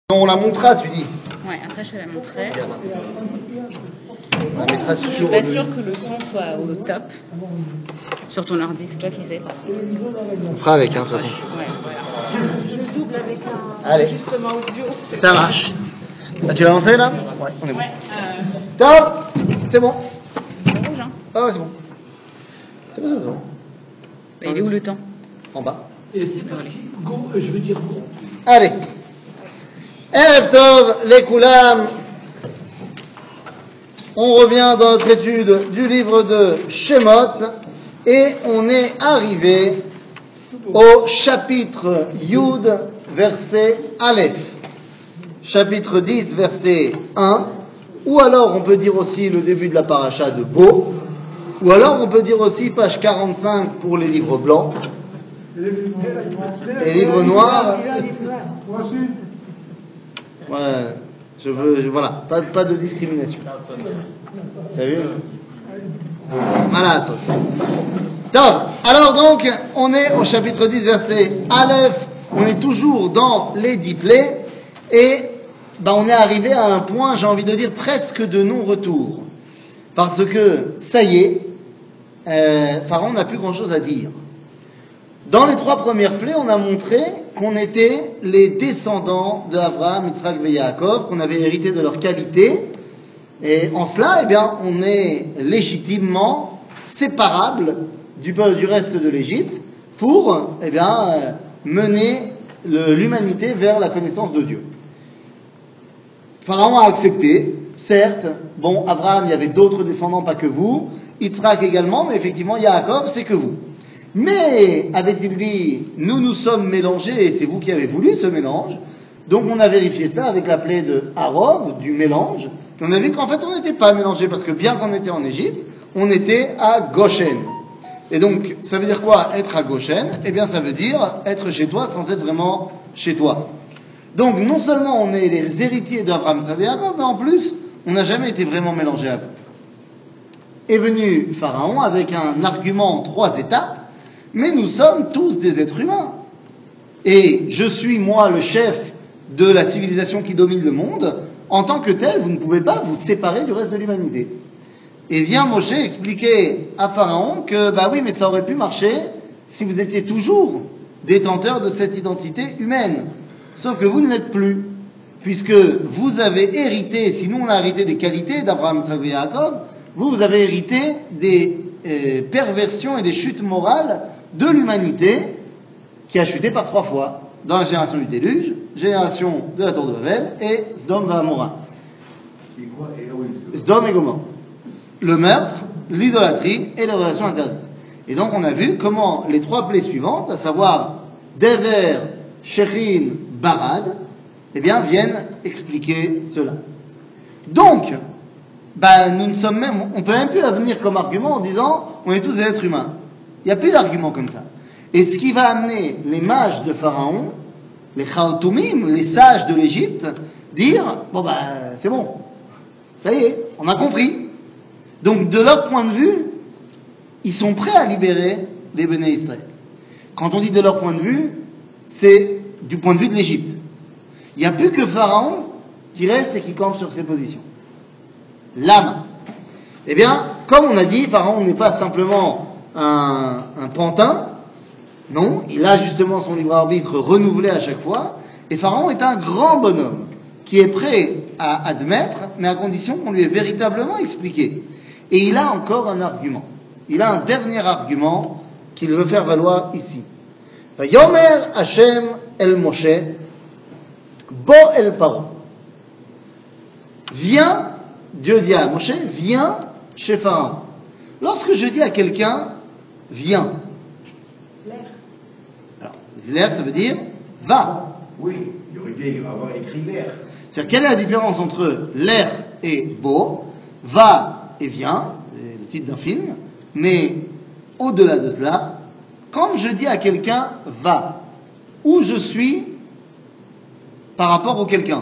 On la montrera, tu dis. Ouais, après je te la montrerai. On la mettra Je suis sur pas sûre que le son soit au top. Sur ton ordi, c'est toi qui sais. On fera avec, de toute façon. Ouais, voilà. Je double avec un Allez. enregistrement audio. Ça marche. Ah, tu l'as lancé là? Ouais, on est bon. Ouais, Top. C'est bon. c'est rouge, hein. Ah ouais, c'est bon. C'est bon, c'est bon. Bah, il est où le temps? En bas. Et c'est parti. Go, je veux dire go. Allez. Erev Tov, les Koulam. On revient dans notre étude du livre de Shemot et on est arrivé au chapitre Yud, verset Aleph. Chapitre 10, verset 1, ou alors on peut dire aussi le début de la paracha de Bo, ou alors on peut dire aussi page 45 pour les livres blancs, les livres noirs. Voilà, voilà, pas de discrimination. T'as vu? Voilà ça. Donc, alors donc, on est au chapitre 10, verset Aleph, on est toujours dans les 10 plaies, et on est arrivé à un point, j'ai envie de dire, presque de non-retour. Parce que, ça y est, Pharaon n'a plus grand-chose à dire. Dans les 3 premières plaies, on a montré qu'on était les descendants d'Abraham, Yitzhak et Yaakov, qu'on avait hérité de leur qualité, et en cela, on est légitimement séparable du reste de l'Égypte pour, mener l'humanité vers la connaissance de Dieu. Pharaon a accepté, certes. Bon, Abraham, il y avait d'autres descendants, pas que vous. Yitzhak également, mais effectivement, Yaakov, c'est que vous. Mais, avait-il dit, nous sommes mélangés et c'est vous qui avez voulu ce mélange. Donc, on a vérifié ça avec la plaie de Harov, du mélange. Et on a vu qu'en fait, on n'était pas mélangés parce que bien qu'on était en Égypte, on était à Goshen. Et donc, ça veut dire quoi, être à Goshen? Eh bien, ça veut dire être chez toi sans être vraiment chez toi. Donc, non seulement on est les héritiers d'Abraham, mais en plus, on n'a jamais été vraiment mélangés à vous. Est venu Pharaon avec un argument en 3 étapes, mais nous sommes tous des êtres humains. Et je suis, moi, le chef de la civilisation qui domine le monde. En tant que tel, vous ne pouvez pas vous séparer du reste de l'humanité. Et vient Moshe expliquer à Pharaon que, oui, mais ça aurait pu marcher si vous étiez toujours détenteur de cette identité humaine. Sauf que vous ne l'êtes plus, puisque vous avez hérité, si nous on a hérité des qualités d'Abraham, Yitzhak et Yaakov, vous avez hérité des perversions et des chutes morales de l'humanité qui a chuté par 3 fois, dans la génération du déluge, génération de la tour de Babel et Sdom et Amora. Sdom et Gomorrhe. Le meurtre, l'idolâtrie et les relations interdites. Et donc on a vu comment les 3 plaies suivantes, à savoir Dever, Shechin, Barad, viennent expliquer cela. Donc, nous ne sommes même, on peut même plus venir comme argument en disant on est tous des êtres humains. Il n'y a plus d'argument comme ça. Et ce qui va amener les mages de Pharaon, les Chaotumim, les sages de l'Égypte, dire c'est bon, ça y est, on a compris. Donc, de leur point de vue, ils sont prêts à libérer les Béné Israël. Quand on dit de leur point de vue, c'est du point de vue de l'Égypte. Il n'y a plus que Pharaon qui reste et qui campe sur ses positions. L'âme. Comme on a dit, Pharaon n'est pas simplement un pantin. Non, il a justement son libre arbitre renouvelé à chaque fois. Et Pharaon est un grand bonhomme qui est prêt à admettre, mais à condition qu'on lui ait véritablement expliqué. Et il a encore un argument. Il a un dernier argument qu'il veut faire valoir ici. Yomer Hashem el Moshe, Bo el Paro. Viens, Dieu dit à Moshe, viens chez Pharaon. Lorsque je dis à quelqu'un, viens. Alors, l'air, ça veut dire, va. Oui, il aurait bien avoir écrit l'air. C'est-à-dire, quelle est la différence entre l'air et Bo? Va et viens, c'est le titre d'un film, mais au-delà de cela, quand je dis à quelqu'un va, où je suis par rapport au quelqu'un,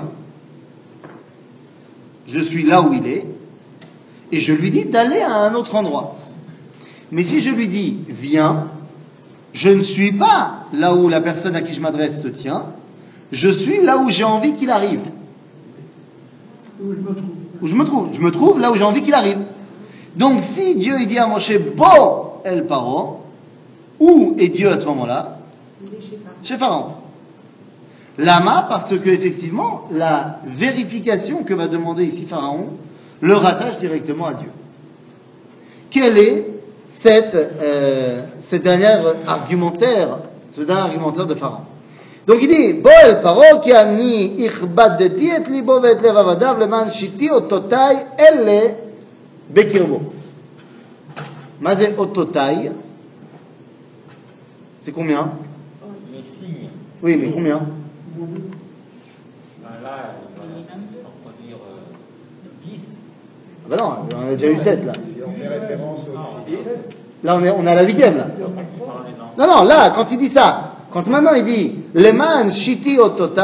je suis là où il est, et je lui dis d'aller à un autre endroit. Mais si je lui dis viens, je ne suis pas là où la personne à qui je m'adresse se tient, Je suis là où j'ai envie qu'il arrive. Où je me trouve. Je me trouve là où j'ai envie qu'il arrive. Donc si Dieu il dit à Moshe, Bo el Paro, où est Dieu à ce moment-là? Chez Pharaon. Lama, parce que effectivement, la vérification que va demander ici Pharaon le rattache directement à Dieu. Quel est ce dernier argumentaire de Pharaon? Donc il dit, Boel paro ki ani ichbadeti et libo ve'et lev avadav leman shiti ototai elle bekirbo. Mazé ototai, c'est combien? Les signes. Oui, mais combien? Là, il va s'en produire 10. Ah ben non, on a déjà eu 7 là. Si on fait référence au Chili, Là, on est à la 8e là. Non, là, quand il dit ça, quand maintenant il dit leman shiti ototai,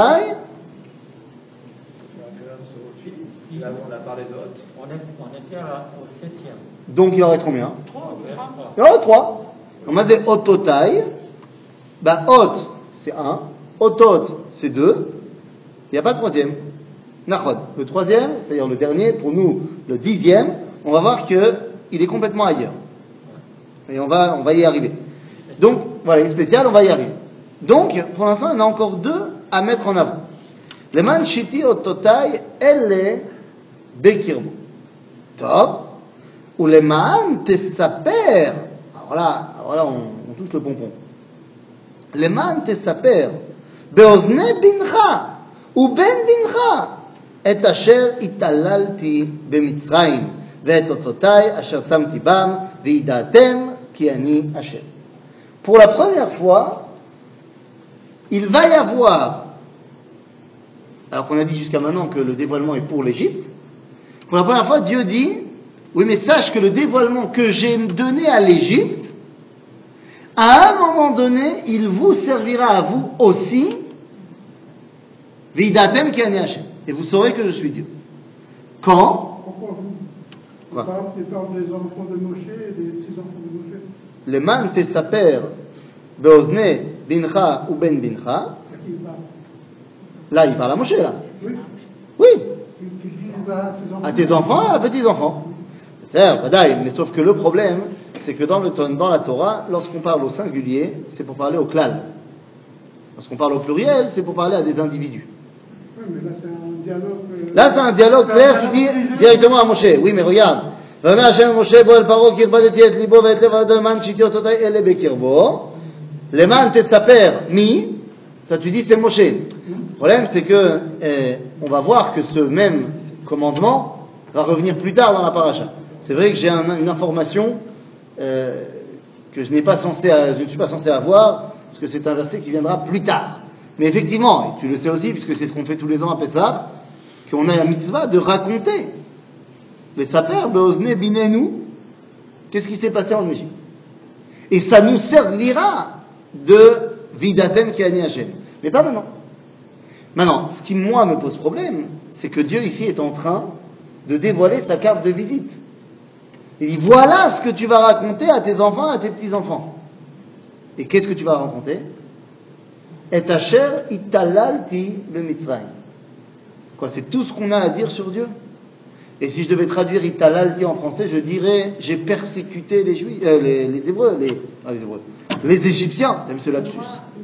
là où on a parlé de Hot. On était au 7e. donc il en reste combien? 3. Il en reste 3. Donc moi c'est ototai, bah ot c'est 1, otot c'est 2, il n'y a pas de troisième. Nachod. Le troisième, c'est-à-dire le dernier, pour nous le 10e, on va voir qu'il est complètement ailleurs. Et on va y arriver. Donc, voilà, il est spécial, on va y arriver. Donc, pour l'instant, il y en a encore 2 à mettre en avant. Le man shiti ototai, elle bekirbo. Top. Ou le man tesaper. Alors là, on touche le pompon. Le man tesaper. Beozne bincha. Ou ben bincha. Et asher italalti bemitzrayim. ואת אותותיי אשר שמתי בם וידעתם כי אני השם. Pour la première fois, il va y avoir, alors qu'on a dit jusqu'à maintenant que le dévoilement est pour l'Égypte, pour la première fois, Dieu dit, oui mais sache que le dévoilement que j'ai donné à l'Égypte, à un moment donné, il vous servira à vous aussi, וידעתם כי אני השם. Et vous saurez que je suis Dieu. Quand? Quoi? Il parle des enfants de Moshe et des petits-enfants de Moshe. Le man tesaper beozne bincha ou ben bincha. Là, il parle à Moshe, là. Oui. Oui. Qui disent à ses enfants. À tes enfants, à petits-enfants. C'est vrai, mais sauf que le problème, c'est que dans la Torah, lorsqu'on parle au singulier, c'est pour parler au klal. Lorsqu'on parle au pluriel, c'est pour parler à des individus. Oui, mais là, c'est un dialogue. Là, c'est un dialogue clair, tu dis directement à Moshe. Oui, mais regarde. ואומר השם למשה בו אל פרעה כי הרבדתי את ליבו ואת לב האדם למען שיתי אותותיי אלה בקרבו למען תספר מי. Ça tu dis c'est Moshe. Le problème c'est que on va voir que ce même commandement va revenir plus tard dans la paracha. C'est vrai que j'ai une information que je ne suis pas censé avoir parce que c'est un verset qui viendra plus tard. Mais effectivement, et tu le sais aussi puisque c'est ce qu'on fait tous les ans à Pessah, qu'on a la mitzvah de raconter les saper, beozne binenu, qu'est-ce qui s'est passé en Égypte. Et ça nous servira de vidatem ki ani Hashem. Mais pas maintenant. Maintenant, ce qui moi me pose problème, c'est que Dieu ici est en train de dévoiler sa carte de visite. Il dit voilà ce que tu vas raconter à tes enfants, à tes petits-enfants. Et qu'est-ce que tu vas raconter? Et asher italalti bemitzrayim. Quoi, c'est tout ce qu'on a à dire sur Dieu? Et si je devais traduire italalti en français, je dirais j'ai persécuté les Juifs, les Hébreux, les Égyptiens. T'as vu ce lapsus?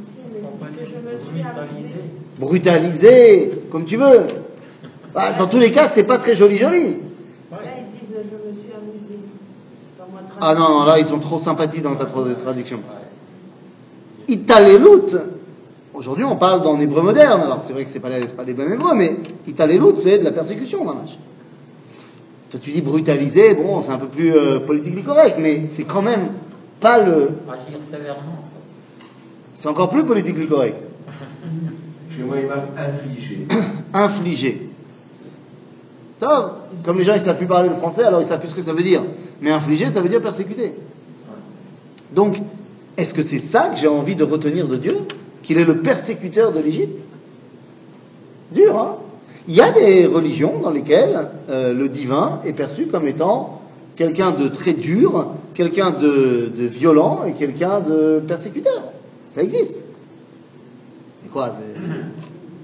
Brutalisé, comme tu veux. Bah, dans tous les cas, c'est pas très joli. Là, ils disent je me suis amusé. Ah non, là, ils sont trop sympathiques dans ta traduction. Italelut. Aujourd'hui, on parle dans hébreu moderne. Alors, c'est vrai que c'est pas les mêmes hébreux, mais italelut, c'est de la persécution, mamash. Toi, tu dis brutalisé, bon, c'est un peu plus politiquement correct, mais c'est quand même pas le. Agir sévèrement. C'est encore plus politiquement correct. Chez moi, il m'a infligé. Infligé. Ça, comme les gens ils savent plus parler le français, alors ils savent plus ce que ça veut dire. Mais infliger, ça veut dire persécuter. Donc, est-ce que c'est ça que j'ai envie de retenir de Dieu? Qu'il est le persécuteur de l'Égypte? Dur, hein? Il y a des religions dans lesquelles le divin est perçu comme étant quelqu'un de très dur, quelqu'un de violent et quelqu'un de persécuteur. Ça existe. Et quoi?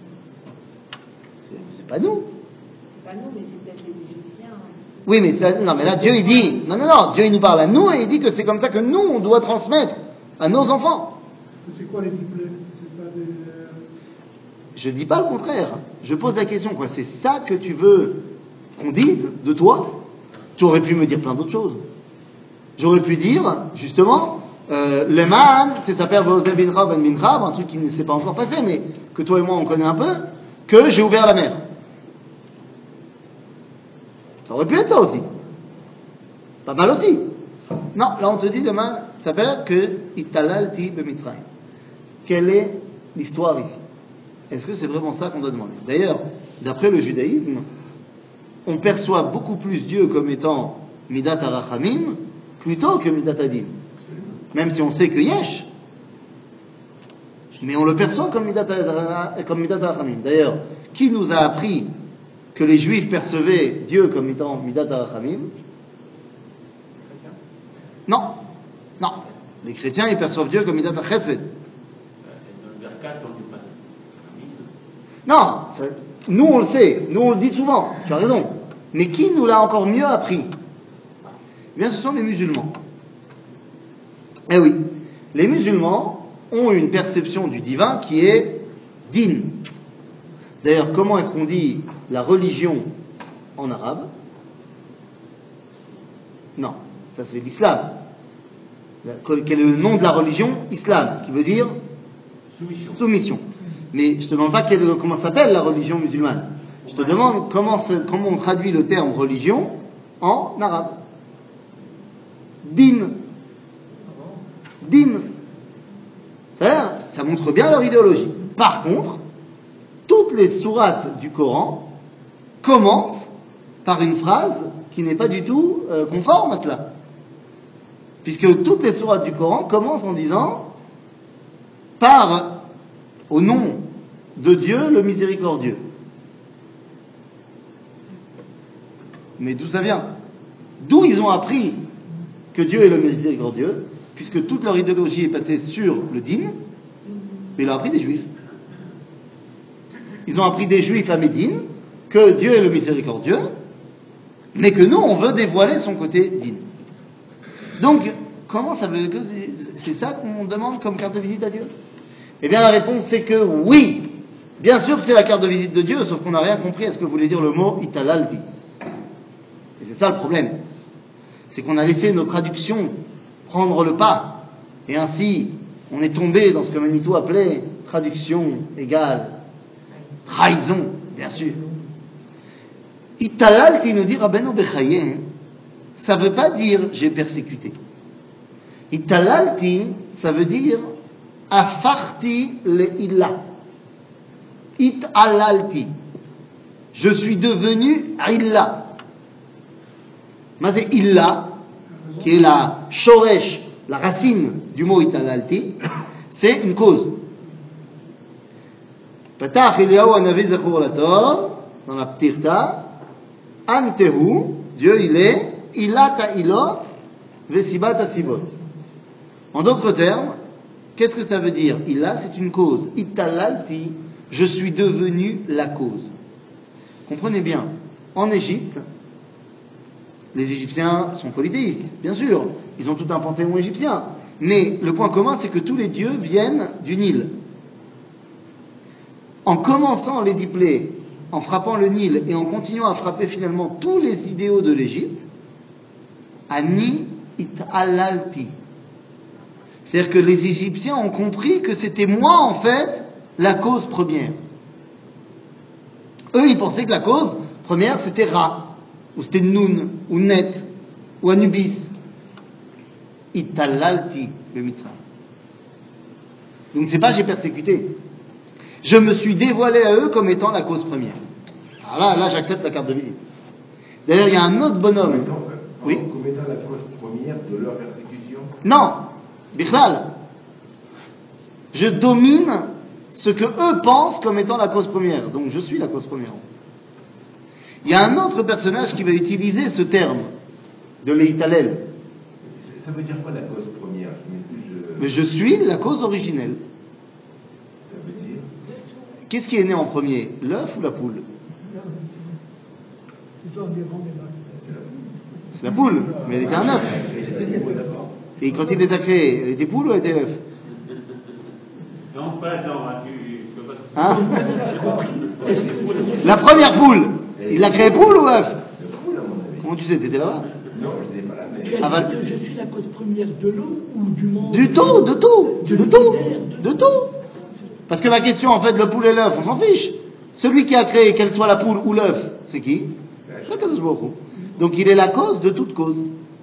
c'est pas nous. C'est pas nous, mais c'est peut-être les Égyptiens. Oui, mais ça, non, mais là, Dieu, il dit, non, Dieu, il nous parle à nous et il dit que c'est comme ça que nous, on doit transmettre à nos enfants. C'est quoi les biblés? C'est pas des... Je dis pas le contraire. Je pose la question, quoi. C'est ça que tu veux qu'on dise de toi? Tu aurais pu me dire plein d'autres choses. J'aurais pu dire, justement, le man, c'est sa père ben Mincha, un truc qui ne s'est pas encore passé, mais que toi et moi on connaît un peu, que j'ai ouvert la mer. Ça aurait pu être ça aussi. C'est pas mal aussi. Non, là on te dit, le man s'appelle que Italalti b'Mitzrayim. Quelle est l'histoire ici? Est-ce que c'est vraiment ça qu'on doit demander? D'ailleurs, d'après le judaïsme, on perçoit beaucoup plus Dieu comme étant Midat HaRachamim plutôt que Midat Hadin. Même si on sait que Yesh, mais on le perçoit comme Midat HaRachamim. D'ailleurs, qui nous a appris que les Juifs percevaient Dieu comme étant Midat HaRachamim? Non. Les chrétiens, ils perçoivent Dieu comme Midat HaChesed. Non, nous on le sait, nous on le dit souvent, tu as raison. Mais qui nous l'a encore mieux appris? Eh bien, ce sont les musulmans. Eh oui, les musulmans ont une perception du divin qui est din. D'ailleurs, comment est-ce qu'on dit la religion en arabe? Non, ça c'est l'islam. Quel est le nom de la religion? Islam, qui veut dire soumission. Mais je te demande pas comment s'appelle la religion musulmane. Je te demande comment on traduit le terme religion en arabe. Din. Ça montre bien leur idéologie. Par contre, toutes les sourates du Coran commencent par une phrase qui n'est pas du tout conforme à cela. Puisque toutes les sourates du Coran commencent en disant au nom de Dieu le miséricordieux. Mais d'où ça vient? D'où ils ont appris que Dieu est le miséricordieux, puisque toute leur idéologie est passée sur le din, mais ils l'ont appris des Juifs. Ils ont appris des Juifs à Médine que Dieu est le miséricordieux, mais que nous, on veut dévoiler son côté din. Donc, comment ça veut... C'est ça qu'on demande comme carte de visite à Dieu? Eh bien, la réponse, c'est que oui. Bien sûr que c'est la carte de visite de Dieu, sauf qu'on n'a rien compris à ce que voulait dire le mot Italalti. Et c'est ça le problème. C'est qu'on a laissé nos traductions prendre le pas. Et ainsi, on est tombé dans ce que Manitou appelait traduction égale trahison, bien sûr. Italalti nous dit Rabbeinu Bechaye, ça ne veut pas dire j'ai persécuté. Italalti, ça veut dire afarti le'illa. Italalti. Je suis devenu illa. Mais c'est illa, qui est la shoresh, la racine du mot italalti, c'est une cause. Patach Eliyahu Hanavi Zechur Latov, dans la Ptirta, Antehu, Dieu il est, ilata ilot, vesibat asibot. En d'autres termes, qu'est-ce que ça veut dire? Illa, c'est une cause. Italalti, je suis devenu la cause. Comprenez bien, en Égypte, les Égyptiens sont polythéistes, bien sûr. Ils ont tout un panthéon égyptien. Mais le point commun, c'est que tous les dieux viennent du Nil. En commençant les diplés, en frappant le Nil et en continuant à frapper finalement tous les idéaux de l'Égypte, Ani it'alalti. C'est-à-dire que les Égyptiens ont compris que c'était moi, en fait, la cause première. Eux, ils pensaient que la cause première, c'était Ra, ou c'était Nun, ou Net, ou Anubis. Italalti, le Mitzrayim. Donc c'est pas j'ai persécuté. Je me suis dévoilé à eux comme étant la cause première. Alors là j'accepte la carte de visite. D'ailleurs, il y a un autre bonhomme. Oui. Comme étant la cause première de leur persécution. Non, Bichlal. Je domine ce que eux pensent comme étant la cause première. Donc je suis la cause première. Il y a un autre personnage qui va utiliser ce terme de l'Eitalel. Ça veut dire quoi la cause première? Mais je suis la cause originelle. Ça veut dire Qu'est-ce qui est né en premier, l'œuf ou la poule? C'est ça, environ les vagues. C'est la poule, mais elle était un œuf. Et quand il les a créés, elle était poule ou elle était œuf? Non, pas non, tu peux pas. Hein? La première poule, il l'a créée poule ou œuf? Comment tu sais, t'étais là-bas? Non, je n'étais pas là, mais. Tu as dit que je suis la cause première de l'eau ou du monde? Du tout, de tout, de tout, de tout. Parce que ma question, en fait, le poule et l'œuf, on s'en fiche. Celui qui a créé, qu'elle soit la poule ou l'œuf, c'est qui? C'est Akadosh Baruch Hu. Donc il est la cause de toute cause.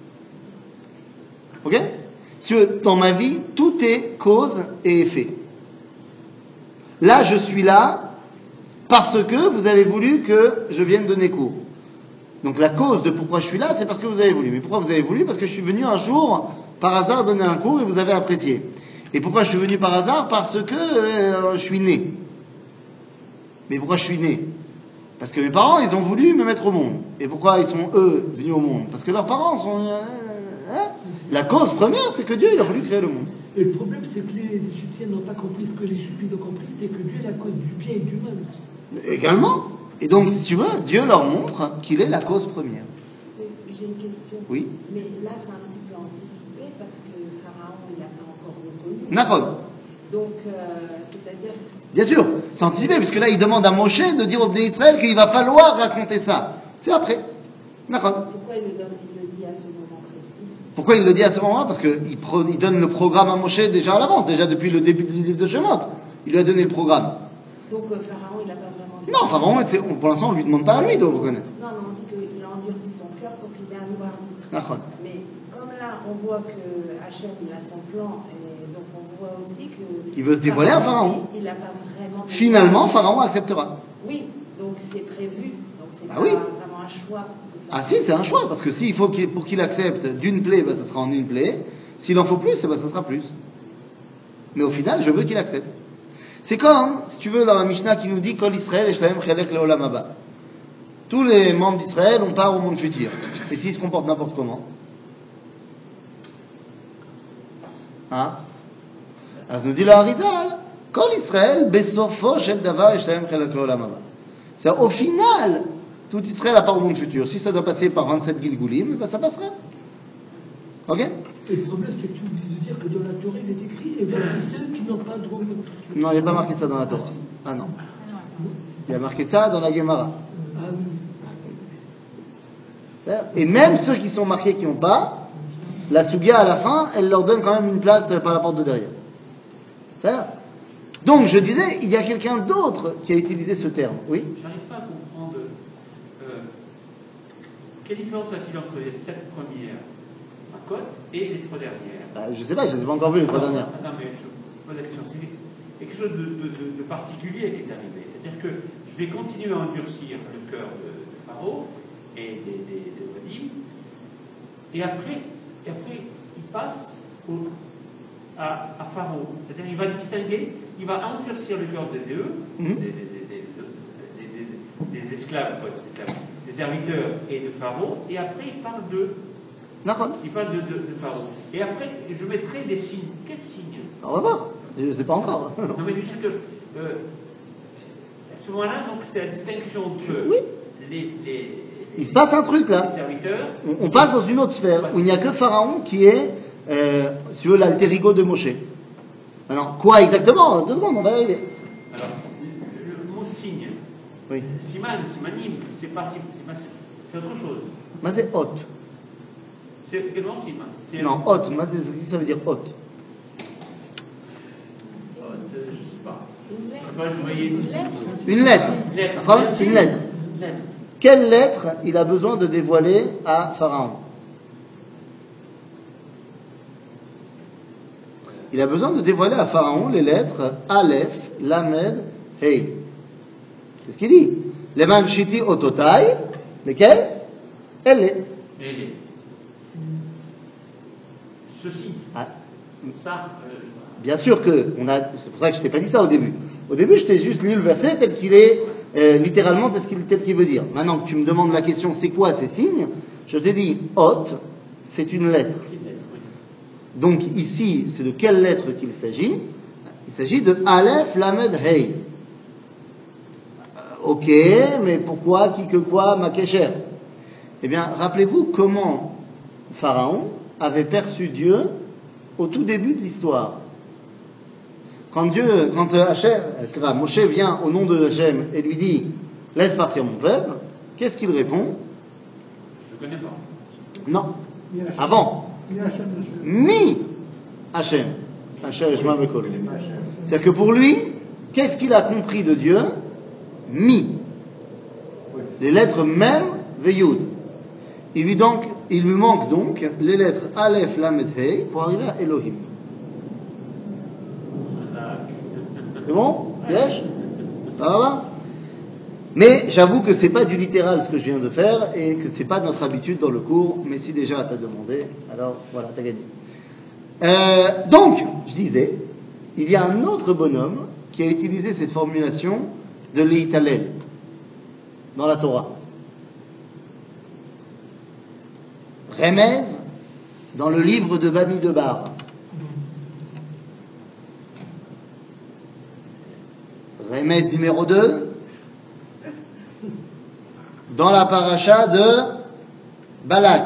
Ok? Dans ma vie, tout est cause et effet. Là, je suis là parce que vous avez voulu que je vienne donner cours. Donc la cause de pourquoi je suis là, c'est parce que vous avez voulu. Mais pourquoi vous avez voulu? Parce que je suis venu un jour, par hasard, donner un cours et vous avez apprécié. Et pourquoi je suis venu par hasard? Parce que je suis né. Mais pourquoi je suis né? Parce que mes parents, ils ont voulu me mettre au monde. Et pourquoi ils sont, eux, venus au monde? Parce que leurs parents sont... La cause première, c'est que Dieu, il a voulu créer le monde. Et le problème, c'est que les Égyptiens n'ont pas compris ce que les Juifs ont compris, c'est que Dieu est la cause du bien et du mal. Également. Et donc, si tu veux, Dieu leur montre qu'il est la cause première. J'ai une question. Oui. Mais là, c'est un petit peu anticipé parce que Pharaon, il n'a pas encore reconnu. Nahon. Donc, c'est-à-dire. Bien sûr, c'est anticipé, puisque là, il demande à Moshe de dire au Bnei Israël qu'il va falloir raconter ça. C'est après. Nahon. Pourquoi il le dit à ce moment précis? Pourquoi il le dit à ce moment-là? Parce qu'il donne le programme à Moshe déjà à l'avance, déjà depuis le début du livre de Shemot. Il lui a donné le programme. Donc, Pharaon, il n'a pas vraiment dit. Non, Pharaon, pour l'instant, on ne lui demande pas à lui de vous connaître. Non, mais on dit qu'il a endurci son cœur pour qu'il ait un nouveau arbitre. Nahon. Mais comme là, on voit que Hachem, il a son plan, et donc on voit aussi que. Il veut se dévoiler à Pharaon. Il n'a pas vraiment. Finalement, Pharaon acceptera. Oui, donc c'est prévu. Donc c'est Ah pas oui. vraiment un choix. Ah si, c'est un choix, parce que s'il faut pour qu'il accepte d'une plaie, ça sera en une plaie. S'il en faut plus, ça sera plus. Mais au final, je veux qu'il accepte. C'est comme, si tu veux, dans la Mishnah qui nous dit Kol Israël et Shlaem Chelek Leolam Haba. Tous les membres d'Israël, on part au monde futur. Et s'ils se comportent n'importe comment? Hein? Alors, nous dit le Harizal, Kol Israël, Besofo Shel Davar et Shlaem Chelek Leolam Haba. C'est au final, tout Israël à part au monde futur. Si ça doit passer par 27 Gilgulim, ben ça passera. Ok? Et le problème, c'est que tu veux dire que dans la Torah, il est écrit, et voici ceux qui n'ont pas le droit de... Non, il n'y a pas marqué ça dans la Torah. Ah non. Il y a marqué ça dans la Gemara. Ah oui. Et même ceux qui sont marqués qui n'ont pas, la Sugia à la fin, elle leur donne quand même une place par la porte de derrière. C'est-à-dire, donc je disais, il y a quelqu'un d'autre qui a utilisé ce terme. Oui? J'arrive pas à comprendre quelle différence y a-t-il entre les 7 premières côtes et les 3 dernières? Je ne sais pas, je ne les ai pas encore vues les 3 dernières. Non, mais je pose la question. C'est quelque chose de particulier qui est arrivé. C'est-à-dire que je vais continuer à endurcir le cœur de Pharaon et des Wadim, et après, il passe à Pharaon. C'est-à-dire il va distinguer, il va endurcir le cœur des deux, des esclaves, des serviteurs et de Pharaon, et après il parle de Pharaon. Et après, je mettrai des signes. Quels signes? On va voir. Je ne sais pas encore. Non, mais je veux dire que à ce moment-là, donc c'est la distinction entre Oui. Il se passe un truc là. les serviteurs. On passe dans une autre sphère où il n'y a que Pharaon qui est, si tu veux, l'alter ego de Moshe. Alors, quoi exactement? 2 secondes, on va y arriver. Alors, le mot signe, Oui. simanim, c'est autre chose. Mais c'est hôte. C'est également siman. Non, hôte. Mais ça veut dire hôte. Je sais pas. C'est une lettre. Moi, je voyais Une lettre. Une lettre. Lettre. D'accord? Une lettre. Quelle lettre il a besoin de dévoiler à Pharaon? Il a besoin de dévoiler à Pharaon les lettres Aleph, Lamed, Hey. C'est ce qu'il dit. Les manchiti ototai, lesquelles? Elle est. Et ceci, Ah, ça, bien sûr que c'est pour ça que je t'ai pas dit ça au début. Au début, je t'ai juste lu le verset tel qu'il est, littéralement tel qu'il veut dire. Maintenant que tu me demandes la question, c'est quoi ces signes? Je t'ai dit, Hot, c'est une lettre. Donc ici, c'est de quelle lettre qu'il s'agit? Il s'agit de Aleph, Lamed, Hey. Ok, mais pourquoi, qui que quoi, ma kécher? Eh bien, rappelez-vous comment Pharaon avait perçu Dieu au tout début de l'histoire. Quand Moshe vient au nom de Hachem et lui dit « Laisse partir mon peuple », qu'est-ce qu'il répond? Je ne connais pas. Non. Avant. Mi Hachem. C'est-à-dire que pour lui, qu'est-ce qu'il a compris de Dieu? Mi. Les lettres même, Veyoud. Il lui manque donc les lettres Aleph, Lamed, Hey pour arriver à Elohim. C'est bon? Yesh? Ça va? Mais j'avoue que c'est pas du littéral ce que je viens de faire et que c'est pas notre habitude dans le cours, mais si déjà t'as demandé, alors voilà, t'as gagné. Donc, je disais, il y a un autre bonhomme qui a utilisé cette formulation de l'Italel dans la Torah. Remez dans le livre de Bamidbar. Remez numéro 2 dans la paracha de Balak.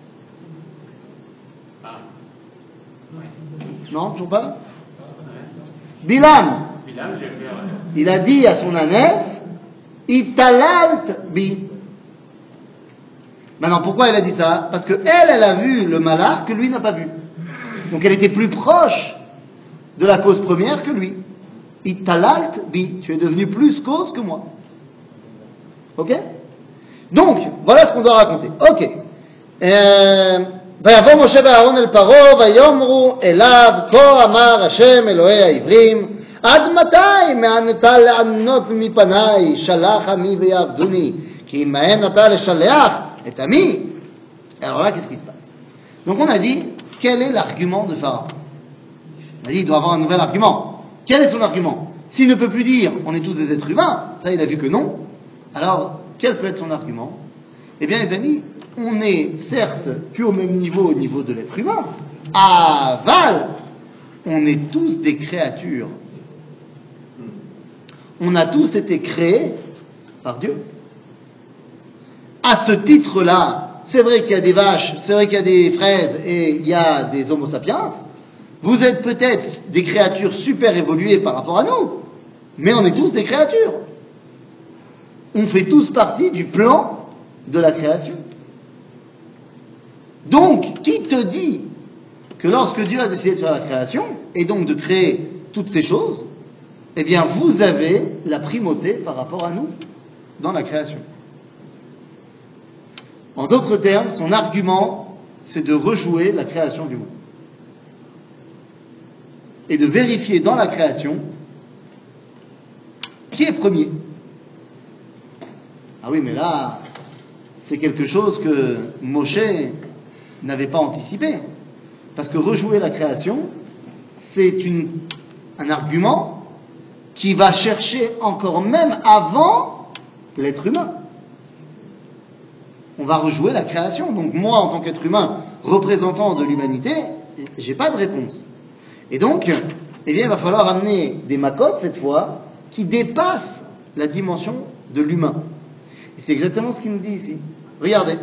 Non, toujours pas? Bilam. Il a dit à son ânesse, Italalt bi. Maintenant, pourquoi elle a dit ça? Parce que elle a vu le malach que lui n'a pas vu. Donc elle était plus proche de la cause première que lui. Italalt bi. Tu es devenu plus cause que moi. Ok? Donc, voilà ce qu'on doit raconter. Ok. ויבוא משה ואהרון אל פרעה ויאמרו אליו כה אמר השם אלוהי העברים עד מתי מענתה לענות מפניי שלח עמי ויעבדוני כי אם מהן אתה לשלח את עמי. Alors là, qu'est-ce qui se passe? Donc on a dit, quel est l'argument de Pharaon? On a dit, il doit avoir un nouvel argument. Quel est son argument? S'il ne peut plus dire, on est tous des êtres humains, ça il a vu que non, alors quel peut être son argument? Eh bien les amis, on est certes plus au niveau de l'être humain, aval, on est tous des créatures. On a tous été créés par Dieu. À ce titre-là, c'est vrai qu'il y a des vaches, c'est vrai qu'il y a des fraises et il y a des homo sapiens. Vous êtes peut-être des créatures super évoluées par rapport à nous, mais on est tous des créatures. On fait tous partie du plan de la création. Donc, qui te dit que lorsque Dieu a décidé de faire la création, et donc de créer toutes ces choses, eh bien, vous avez la primauté par rapport à nous dans la création. En d'autres termes, son argument, c'est de rejouer la création du monde. Et de vérifier dans la création qui est premier. Ah oui, mais là, c'est quelque chose que Moshe n'avait pas anticipé. Parce que rejouer la création, c'est un argument qui va chercher encore même avant l'être humain. On va rejouer la création. Donc moi, en tant qu'être humain, représentant de l'humanité, j'ai pas de réponse. Et donc, eh bien, il va falloir amener des makotes, cette fois, qui dépassent la dimension de l'humain. Et c'est exactement ce qu'il nous dit ici. Regardez.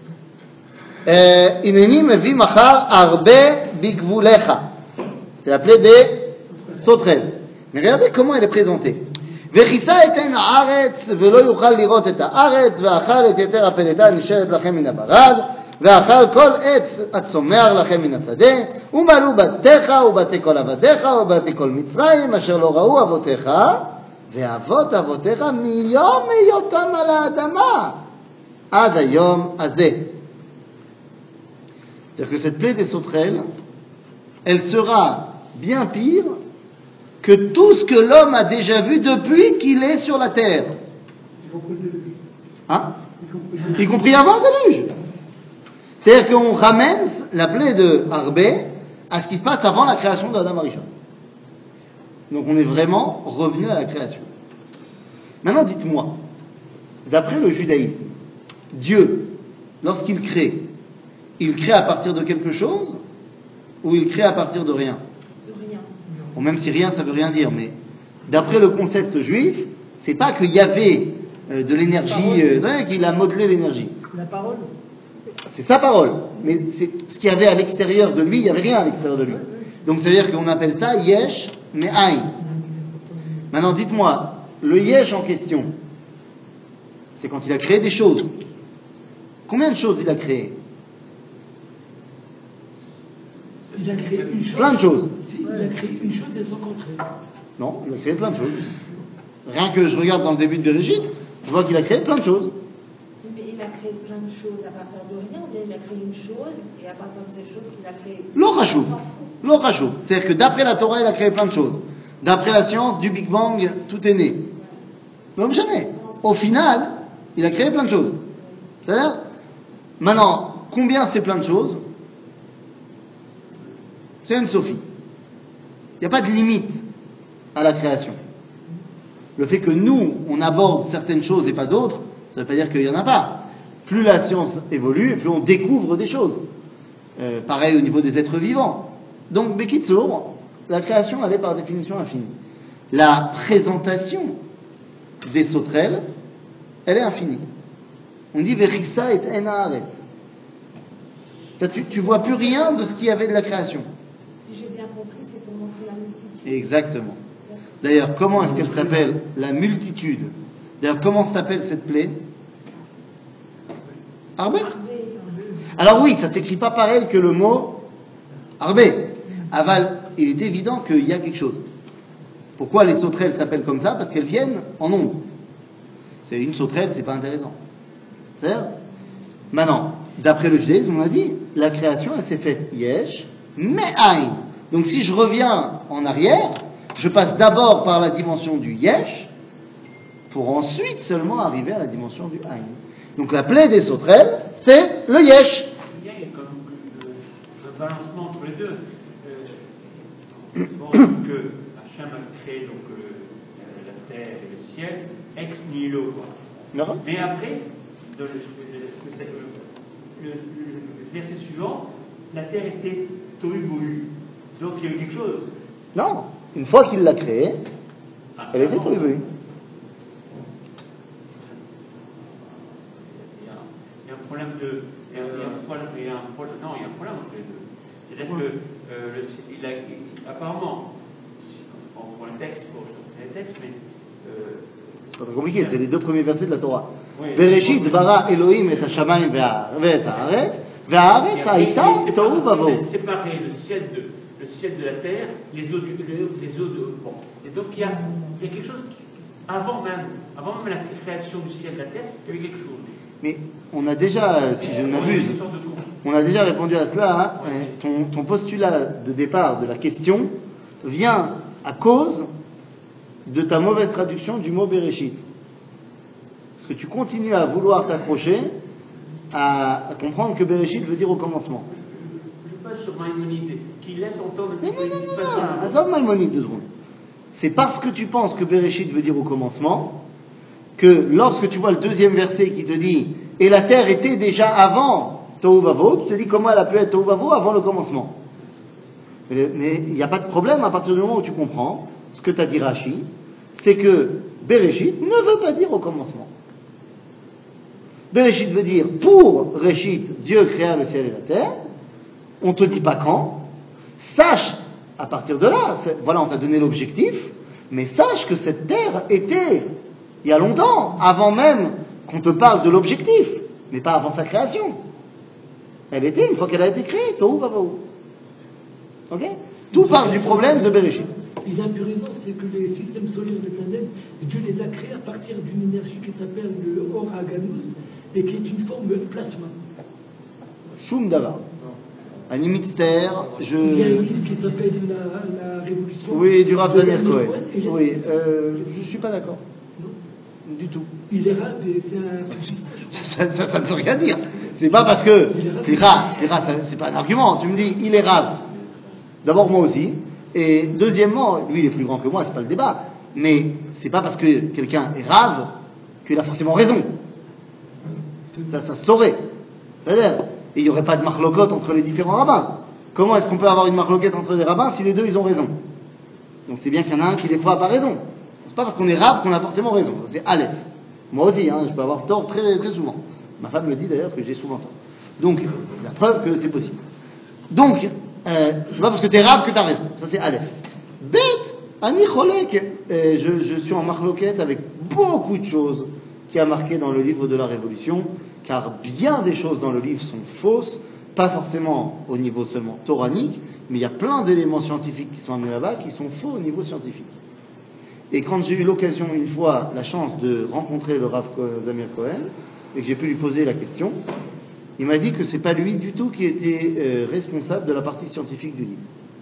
Ineni mevi machar arbe bigvulecha. C'est appelé des sauterelles. Mais regardez comment elle est présentée. וכיסה את עין הארץ ולא יוכל לראות את הארץ ואכל את יתר הפלדה הנשארת לכם מן הברד ואכל כל עץ הצומח לכם מן השדה ומלאו בתיך ובתי כל עבדיך ובתי כל מצרים אשר לא ראו אבותיך ואבות אבותיך מיום היותם על האדמה עד היום הזה. C'est-à-dire que cette plaie des sauterelles, elle sera bien pire que tout ce que l'homme a déjà vu depuis qu'il est sur la terre. Hein? Y compris avant le déluge. C'est-à-dire qu'on ramène la plaie de Arbé à ce qui se passe avant la création d'Adam Arishon. Donc on est vraiment revenu à la création. Maintenant dites-moi, d'après le judaïsme, Dieu, lorsqu'il crée, il crée à partir de quelque chose ou il crée à partir de rien? Bon, même si rien, ça veut rien dire, mais d'après le concept juif, c'est pas que Yahvé de l'énergie, qu'il a modelé l'énergie. La parole. C'est sa parole. Mais c'est ce qu'il y avait à l'extérieur de lui, il n'y avait rien à l'extérieur de lui. Donc ça veut dire qu'on appelle ça yesh me'ain. Maintenant, dites-moi, le yesh en question, c'est quand il a créé des choses. Combien de choses il a créé? Il a créé une chose. Plein de choses. Si, il a créé une chose et son contraire. Non, il a créé plein de choses. Rien que je regarde dans le début de Bereshit, je vois qu'il a créé plein de choses. Mais il a créé plein de choses à partir de rien, ou bien il a créé une chose, et à partir de ces choses qu'il a créé... Lo chashuv. C'est-à-dire que d'après la Torah, il a créé plein de choses. D'après la science, du Big Bang, tout est né. Donc, jamais. Au final, il a créé plein de choses. C'est-à-dire, maintenant, combien c'est plein de choses? C'est une Sophie. Il n'y a pas de limite à la création. Le fait que nous, on aborde certaines choses et pas d'autres, ça ne veut pas dire qu'il n'y en a pas. Plus la science évolue, plus on découvre des choses. Pareil au niveau des êtres vivants. Donc, Bekitsour, la création, elle est par définition infinie. La présentation des sauterelles, elle est infinie. On dit Verixa et Ena Haaretz. Tu vois plus rien de ce qu'il y avait de la création. Si j'ai bien compris, c'est pour montrer la multitude. Exactement. D'ailleurs, comment est-ce qu'elle s'appelle? La multitude. D'ailleurs, comment s'appelle cette plaie? Arbé. Alors oui, ça s'écrit pas pareil que le mot Arbé. Aval, il est évident qu'il y a quelque chose. Pourquoi les sauterelles s'appellent comme ça? Parce qu'elles viennent en nombre. C'est une sauterelle, c'est pas intéressant. C'est-à-dire, maintenant, d'après le judaïsme, on a dit, la création, elle s'est faite yesh, me'ain. Donc si je reviens en arrière, je passe d'abord par la dimension du yesh, pour ensuite seulement arriver à la dimension du ain. Donc la plaie des sauterelles, c'est le yesh. Il y a comme un balancement entre les deux. Bon, que Hachem a créé donc, la terre et le ciel ex nihilo. Quoi. Mais après, dans le verset suivant, la terre était tohu bohu. Donc il y a eu quelque chose. Non, une fois qu'il l'a créée, elle était tohu bohu. Il y a un problème de. Il y a un problème entre les deux. C'est-à-dire que apparemment, on prend le texte, pour le texte, mais. C'est pas très compliqué, c'est les deux premiers versets de la Torah. Bereshit bara Elohim et Hashamayim ve'et haaretz, ve'haaretz haïta tohu vavo. Séparer le ciel de la terre, les eaux de. Bon. Et donc il y a quelque chose qui, avant même la création du ciel et de la terre, il y avait quelque chose. Mais on a déjà, si je ne m'abuse, on a déjà répondu à cela. Hein. Ton postulat de départ de la question vient à cause de ta mauvaise traduction du mot Bereshit. Parce que tu continues à vouloir t'accrocher à comprendre que Bereshit veut dire au commencement. Je passe sur Maïmonide, qui laisse entendre... Non. Attends Maïmonide 2 secondes. C'est parce que tu penses que Bereshit veut dire au commencement que lorsque tu vois le deuxième verset qui te dit « Et la terre était déjà avant Tohu Vavo », tu te dis comment elle a pu être Tohu Vavo avant le commencement. Mais il n'y a pas de problème à partir du moment où tu comprends ce que tu as dit Rashi, c'est que Bereshit ne veut pas dire au commencement. Bereshit veut dire pour Réchit, Dieu créa le ciel et la terre. On ne te dit pas quand. Sache, à partir de là, voilà, on t'a donné l'objectif, mais sache que cette terre était, il y a longtemps, avant même qu'on te parle de l'objectif, mais pas avant sa création. Elle était, une fois qu'elle a été créée, Tohu Vavohu. Ok? Tout part du problème de Bereshit. Il a plus raison, c'est que les systèmes solaires des planètes, Dieu les a créés à partir d'une énergie qui s'appelle le Or Haganus et qui est une forme de plasma. Shum Davar. Annie Mitzter, Il y a un livre qui s'appelle la Révolution. Oui, du Rav Zamir Cohen. Oui, je ne suis pas d'accord. Non. Du tout. Il est rare et c'est un... Ça ne veut rien dire. C'est pas parce que c'est rare, c'est pas un argument. Tu me dis, il est rave. D'abord, moi aussi. Et deuxièmement, lui, il est plus grand que moi, c'est pas le débat. Mais c'est pas parce que quelqu'un est rave qu'il a forcément raison. Ça se saurait. C'est-à-dire, il n'y aurait pas de marloquette entre les différents rabbins. Comment est-ce qu'on peut avoir une marloquette entre les rabbins si les deux, ils ont raison? Donc c'est bien qu'il y en a un qui, des fois, n'a pas raison. C'est pas parce qu'on est rave qu'on a forcément raison. C'est Aleph. Moi aussi, hein, je peux avoir tort très, très souvent. Ma femme me dit d'ailleurs que j'ai souvent tort. Donc, la preuve que c'est possible. Donc, c'est pas parce que t'es rave que t'as raison. Ça, c'est Aleph. Bête, Ani Cholek. Je suis en marloquette avec beaucoup de choses qui a marqué dans le livre de la Révolution, car bien des choses dans le livre sont fausses, pas forcément au niveau seulement toranique, mais il y a plein d'éléments scientifiques qui sont amenés là-bas qui sont faux au niveau scientifique. Et quand j'ai eu l'occasion, une fois, la chance de rencontrer le Rav Zamir Cohen, et que j'ai pu lui poser la question, il m'a dit que c'est pas lui du tout qui était responsable de la partie scientifique du livre.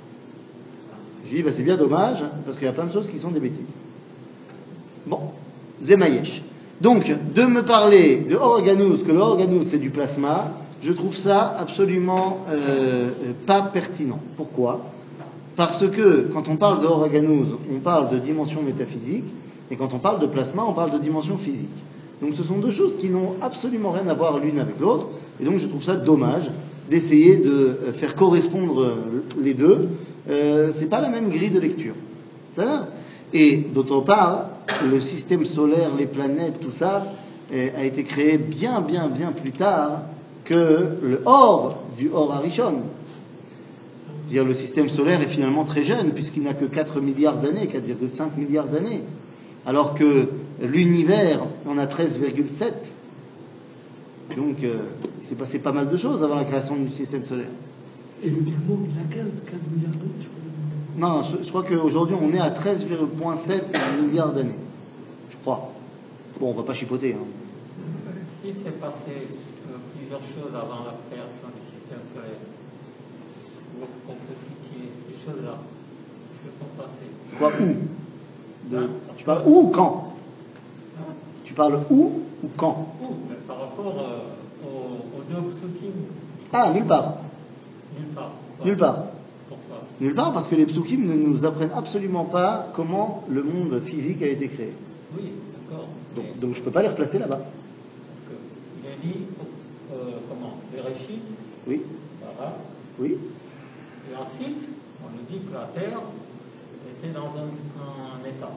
Je lui ai dit, c'est bien dommage, parce qu'il y a plein de choses qui sont des bêtises. Bon, Zemayesh. Donc, de me parler de Organous, que le Organous c'est du plasma, je trouve ça absolument pas pertinent. Pourquoi ? Parce que quand on parle de Organous, on parle de dimension métaphysique, et quand on parle de plasma, on parle de dimension physique. Donc ce sont deux choses qui n'ont absolument rien à voir l'une avec l'autre, et donc je trouve ça dommage d'essayer de faire correspondre les deux. C'est pas la même grille de lecture. Ça. Et d'autre part, le système solaire, les planètes, tout ça, a été créé bien plus tard que le Or du Or Harishon. C'est-à-dire le système solaire est finalement très jeune, puisqu'il n'a que 4 milliards d'années, 4,5 milliards d'années. Alors que l'univers en a 13,7. Donc, il s'est passé pas mal de choses avant la création du système solaire. Et le Big Bang, il a 15 milliards d'années, je crois. Non, je crois qu'aujourd'hui, on est à 13,7 milliards d'années. Je crois. Bon, on va pas chipoter. Hein. Si s'est passé plusieurs choses avant la création du système solaire, où est-ce qu'on peut situer ces choses-là qui se sont passées? Tu parles où Tu parles où ou quand Tu parles où ou quand Où? Mais par rapport aux deux psukim. Ah, nulle part. Nulle part. Nulle part. Pourquoi? Nulle part parce que les psukim ne nous apprennent absolument pas comment le monde physique a été créé. Oui, d'accord. Donc je ne peux pas les replacer là-bas. Parce qu'il est dit, comment? Bereshit. Oui. Voilà. Oui. Et ensuite, on nous dit que la Terre était dans un état.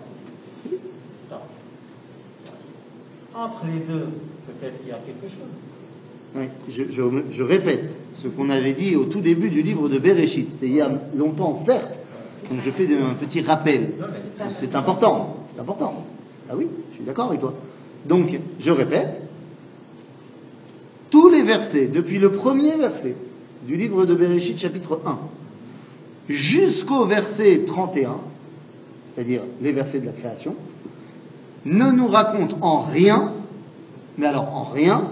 Entre les deux, peut-être il y a quelque chose. Oui. Je répète ce qu'on avait dit au tout début du livre de Bereshit. C'était il y a longtemps, certes. Donc je fais un petit rappel. C'est important. C'est important. Ah oui, je suis d'accord avec toi. Donc, je répète. Tous les versets, depuis le premier verset du livre de Bereshit, chapitre 1, jusqu'au verset 31, c'est-à-dire les versets de la création, ne nous racontent en rien, mais alors en rien,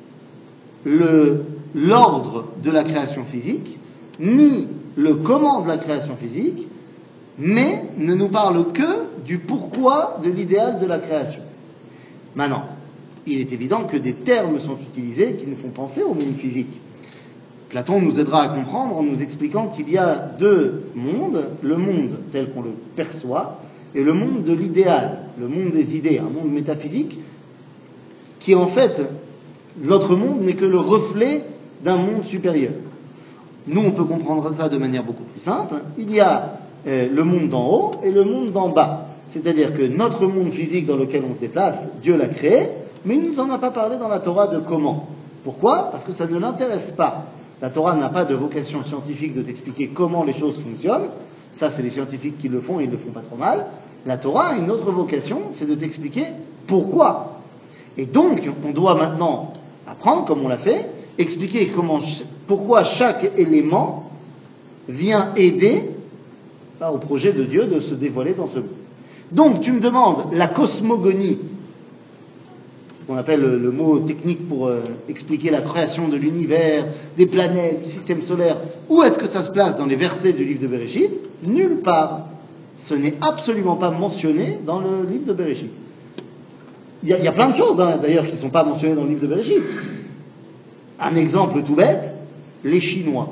l'ordre de la création physique, ni le comment de la création physique, mais ne nous parle que du pourquoi de l'idéal de la création. Maintenant, il est évident que des termes sont utilisés qui nous font penser au monde physique. Platon nous aidera à comprendre en nous expliquant qu'il y a deux mondes, le monde tel qu'on le perçoit et le monde de l'idéal, le monde des idées, un monde métaphysique qui en fait, notre monde n'est que le reflet d'un monde supérieur. Nous, on peut comprendre ça de manière beaucoup plus simple. Il y a le monde d'en haut et le monde d'en bas. C'est-à-dire que notre monde physique dans lequel on se déplace, Dieu l'a créé, mais il ne nous en a pas parlé dans la Torah de comment. Pourquoi ? Parce que ça ne l'intéresse pas. La Torah n'a pas de vocation scientifique de t'expliquer comment les choses fonctionnent. Ça, c'est les scientifiques qui le font et ils le font pas trop mal. La Torah a une autre vocation, c'est de t'expliquer pourquoi. Et donc, on doit maintenant apprendre, comme on l'a fait, expliquer pourquoi chaque élément vient aider au projet de Dieu de se dévoiler dans ce monde. Donc, tu me demandes la cosmogonie, ce qu'on appelle le mot technique pour expliquer la création de l'univers, des planètes, du système solaire. Où est-ce que ça se place dans les versets du livre de Bereshit ? Nulle part. Ce n'est absolument pas mentionné dans le livre de Bereshit. Il y a plein de choses, d'ailleurs, qui ne sont pas mentionnées dans le livre de Bereshit. Un exemple tout bête, les Chinois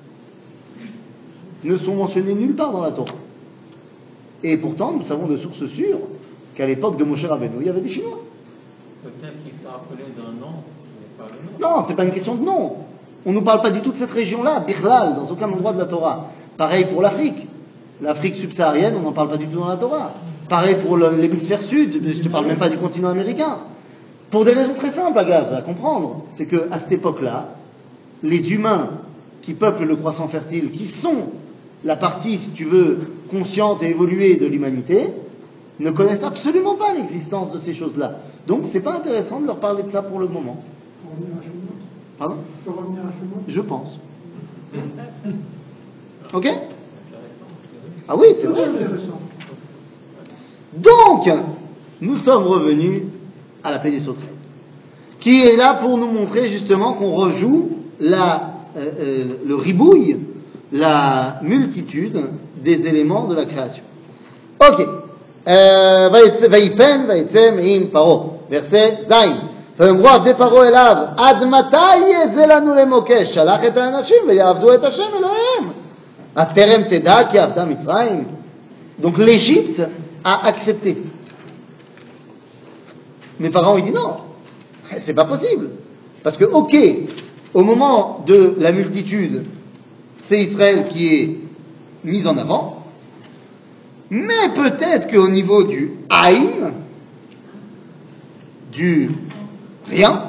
ne sont mentionnés nulle part dans la Torah. Et pourtant, nous savons de sources sûres qu'à l'époque de Moshe Rabbeinu, il y avait des Chinois. Peut-être qu'il s'est appelé d'un nom, mais pas le nom. Non, c'est pas une question de nom. On ne nous parle pas du tout de cette région-là, Bichlal, dans aucun endroit de la Torah. Pareil pour l'Afrique. L'Afrique subsaharienne, on n'en parle pas du tout dans la Torah. Pareil pour l'hémisphère sud, je ne te parle même pas du continent américain. Pour des raisons très simples, Agave, à comprendre. C'est qu'à cette époque-là, les humains qui peuplent le croissant fertile, qui sont la partie, si tu veux, consciente et évoluée de l'humanité, ne connaissent absolument pas l'existence de ces choses-là. Donc, c'est pas intéressant de leur parler de ça pour le moment. Pour revenir à Shemot. Pardon ? Pour revenir à Shemot. Je pense. Ok ? Ah oui, c'est vrai. Intéressant. Donc, nous sommes revenus à la plaie des sauterelles, qui est là pour nous montrer justement qu'on rejoue le ribouille, la multitude des éléments de la création. Ok. ויפן ויצא מעם פרעה, verset זין. ויאמרו עבדי פרעה אליו, עד מתי יהיה זה לנו למוקש? שלח את האנשים ויעבדו את השם אלוהיהם. הטרם תדע כי עבדה מצרים. Donc l'Égypte a accepté. Mais Pharaon il dit non, c'est pas possible. Parce que ok, au moment de la multitude, c'est Israël qui est mis en avant. Mais peut-être qu'au niveau du Aïn, du rien,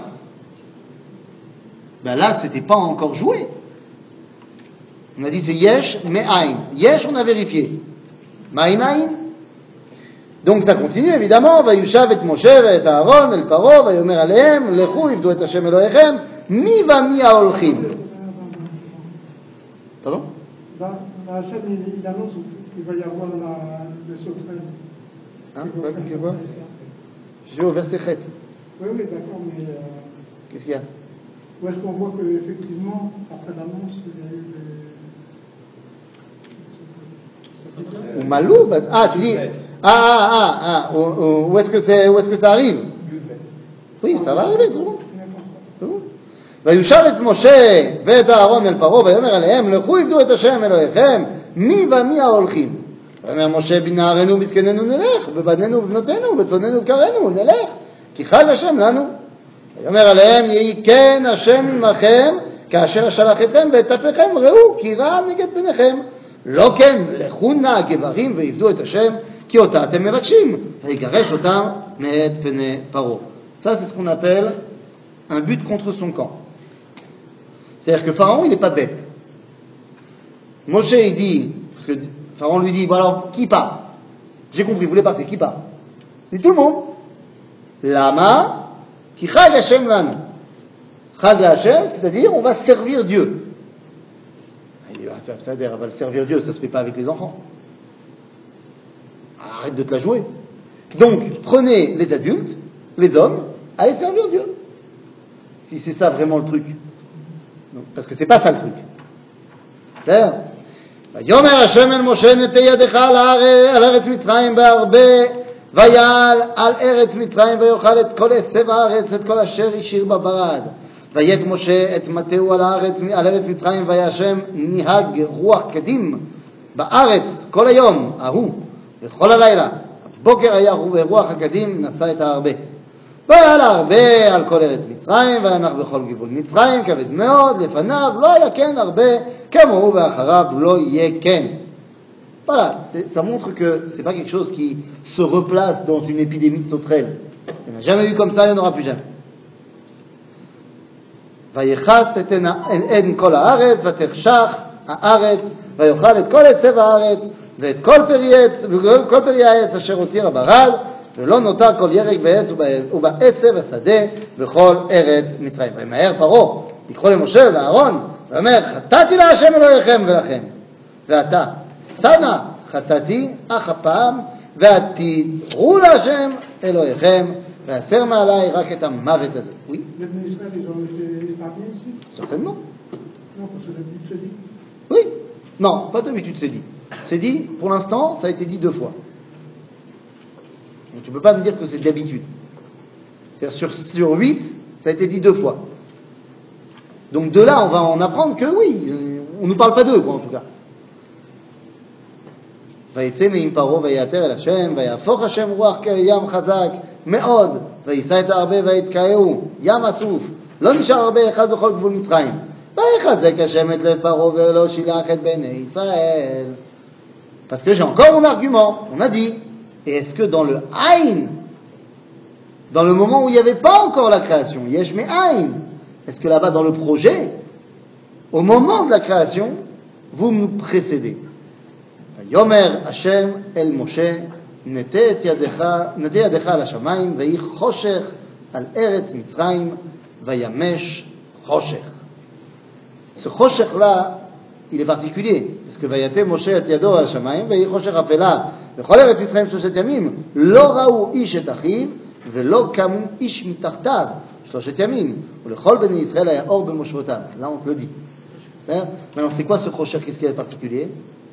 ben là, c'était pas encore joué. On a dit c'est Yesh, mais Aïn. Yesh, on a vérifié. Maïn Aïn. Donc ça continue évidemment. Vayushav et Moshe et Aaron el Paro, vayomer alehem, lechu ivdu et Hashem Elohechem, mi va mi haolchim. Pardon? Là, Hachem, il annonce qu'il va y avoir le sauterelle. Hein? Tu vois? Je vais au verset 7. Oui, d'accord, mais Qu'est-ce qu'il y a? où est-ce qu'on voit qu'effectivement, après l'annonce, il y a eu Ou Malou? Ah, tu dis. Où est-ce que ça arrive? Oui, ça va arriver, tout le monde. ויושב את משה ואת אהרון אל פרעה ויאמר עליהם לכו עבדו את השם אלוהיכם מי ומי ההולכים ויאמר משה בנערנו בזקנינו נלך בבנינו ובבנותינו בצאננו ובקרנו נלך כי חג השם לנו ויאמר עליהם יהי כן השם עמכם כאשר שלח אתכם ואת אפיכם ראו כי רע נגד בניכם לא כן לכו נא גברים ועבדו את השם כי אותה אתם מבקשים ויגרש אותם מאת פני פרעה. Ça c'est ce qu'on appelle un but contre son camp. C'est-à-dire que Pharaon, il n'est pas bête. Moshe, il dit, parce que Pharaon lui dit, bon alors, qui part? J'ai compris, vous voulez partir, qui part? Il dit tout le monde. Lama, ki chag Hashem lanu. Chag Hashem, c'est-à-dire, on va servir Dieu. Il dit, c'est-à-dire, on va le servir Dieu, ça ne se fait pas avec les enfants. Arrête de te la jouer. Donc, prenez les adultes, les hommes, allez servir Dieu. Si c'est ça vraiment le truc. Non, parce que c'est pas ça le truc. C'est-à-dire, ויאמר השם אל משה נטה ידך על ארץ מצרים בהרבה ויעל על ארץ מצרים ויאכל את כל עשב הארץ את כל אשר השאיר בברד ויית משה את מטהו על ארץ מצרים וישם נהג רוח קדים בארץ כל היום ההוא וכל הלילה בוקר היה רוח הקדים נשא את ההרבה ויעל הרבה על כל ארץ מצרים וינח בכל גבול מצרים כבד מאוד לפניו לא היה כן הרבה כמוהו ואחריו לא יהיה כן. Voilà, ça montre que c'est pas quelque chose qui se replace dans une épidémie de sauterelles. Il n'y en a jamais eu comme ça, il n'y en aura plus jamais. ויחס את עין כל הארץ ותחשך הארץ ויאכל את כל עשב הארץ ואת כל פרי העץ אשר הותיר הברד ולא נותר כל ירק ועץ ובעשב השדה וכל ארץ מצרים. וימהר פרעה לקרוא למשה ולאהרון ואומר חטאתי להשם אלוהיכם ולכם ועתה שנא חטאתי אך הפעם ותראו להשם אלוהיכם והסר מעלי רק את המוות הזה. Oui? les Israël, ils ont été épargnés ici. Certainement. Non, parce que d'habitude, c'est dit. Oui. Non, pas d'habitude c'est dit. C'est dit, pour l'instant, ça a été dit 2 fois. Donc tu ne peux pas me dire que c'est d'habitude. C'est-à-dire sur 8, ça a été dit 2 fois. Donc de là, on va en apprendre que oui, on ne nous parle pas d'eux, quoi, en tout cas. ויצא מעם פרעה ויעתר אל השם ויהפוך השם רוח כים חזק מאוד ויישא את הרבה ויתקעהו ים אסוף לא נשאר הרבה אחד בכל גבול מצרים ויחזק השם את לב פרעה ולא שילח את בני ישראל. Parce que j'ai encore mon argument, on a dit, et est-ce que dans le Aïn, dans le moment où il n'y avait pas encore la création. Yesh me'ain. Est-ce que là-bas, dans le projet, au moment de la création, vous me précédez? Yomer Hashem el Moshe, nete yadecha al hashamayim, ve'ich choshech al eretz Mitzrayim, vayamesh choshech. Ce choshech-là, il est particulier, parce que vayate Moshe et yado al hashamayim, ve'ich choshech afela, v'chol eretz Mitzrayim shloshet yamim, lo ra'u ish et achiv, ve'lo kamu ish mitachtav, shloshet yamim, u'lechol bnei Yisrael haya or b'moshvotam. Là, on te le dit. Maintenant, c'est quoi ce choshech? Qu'est-ce qu'il y a de particulier?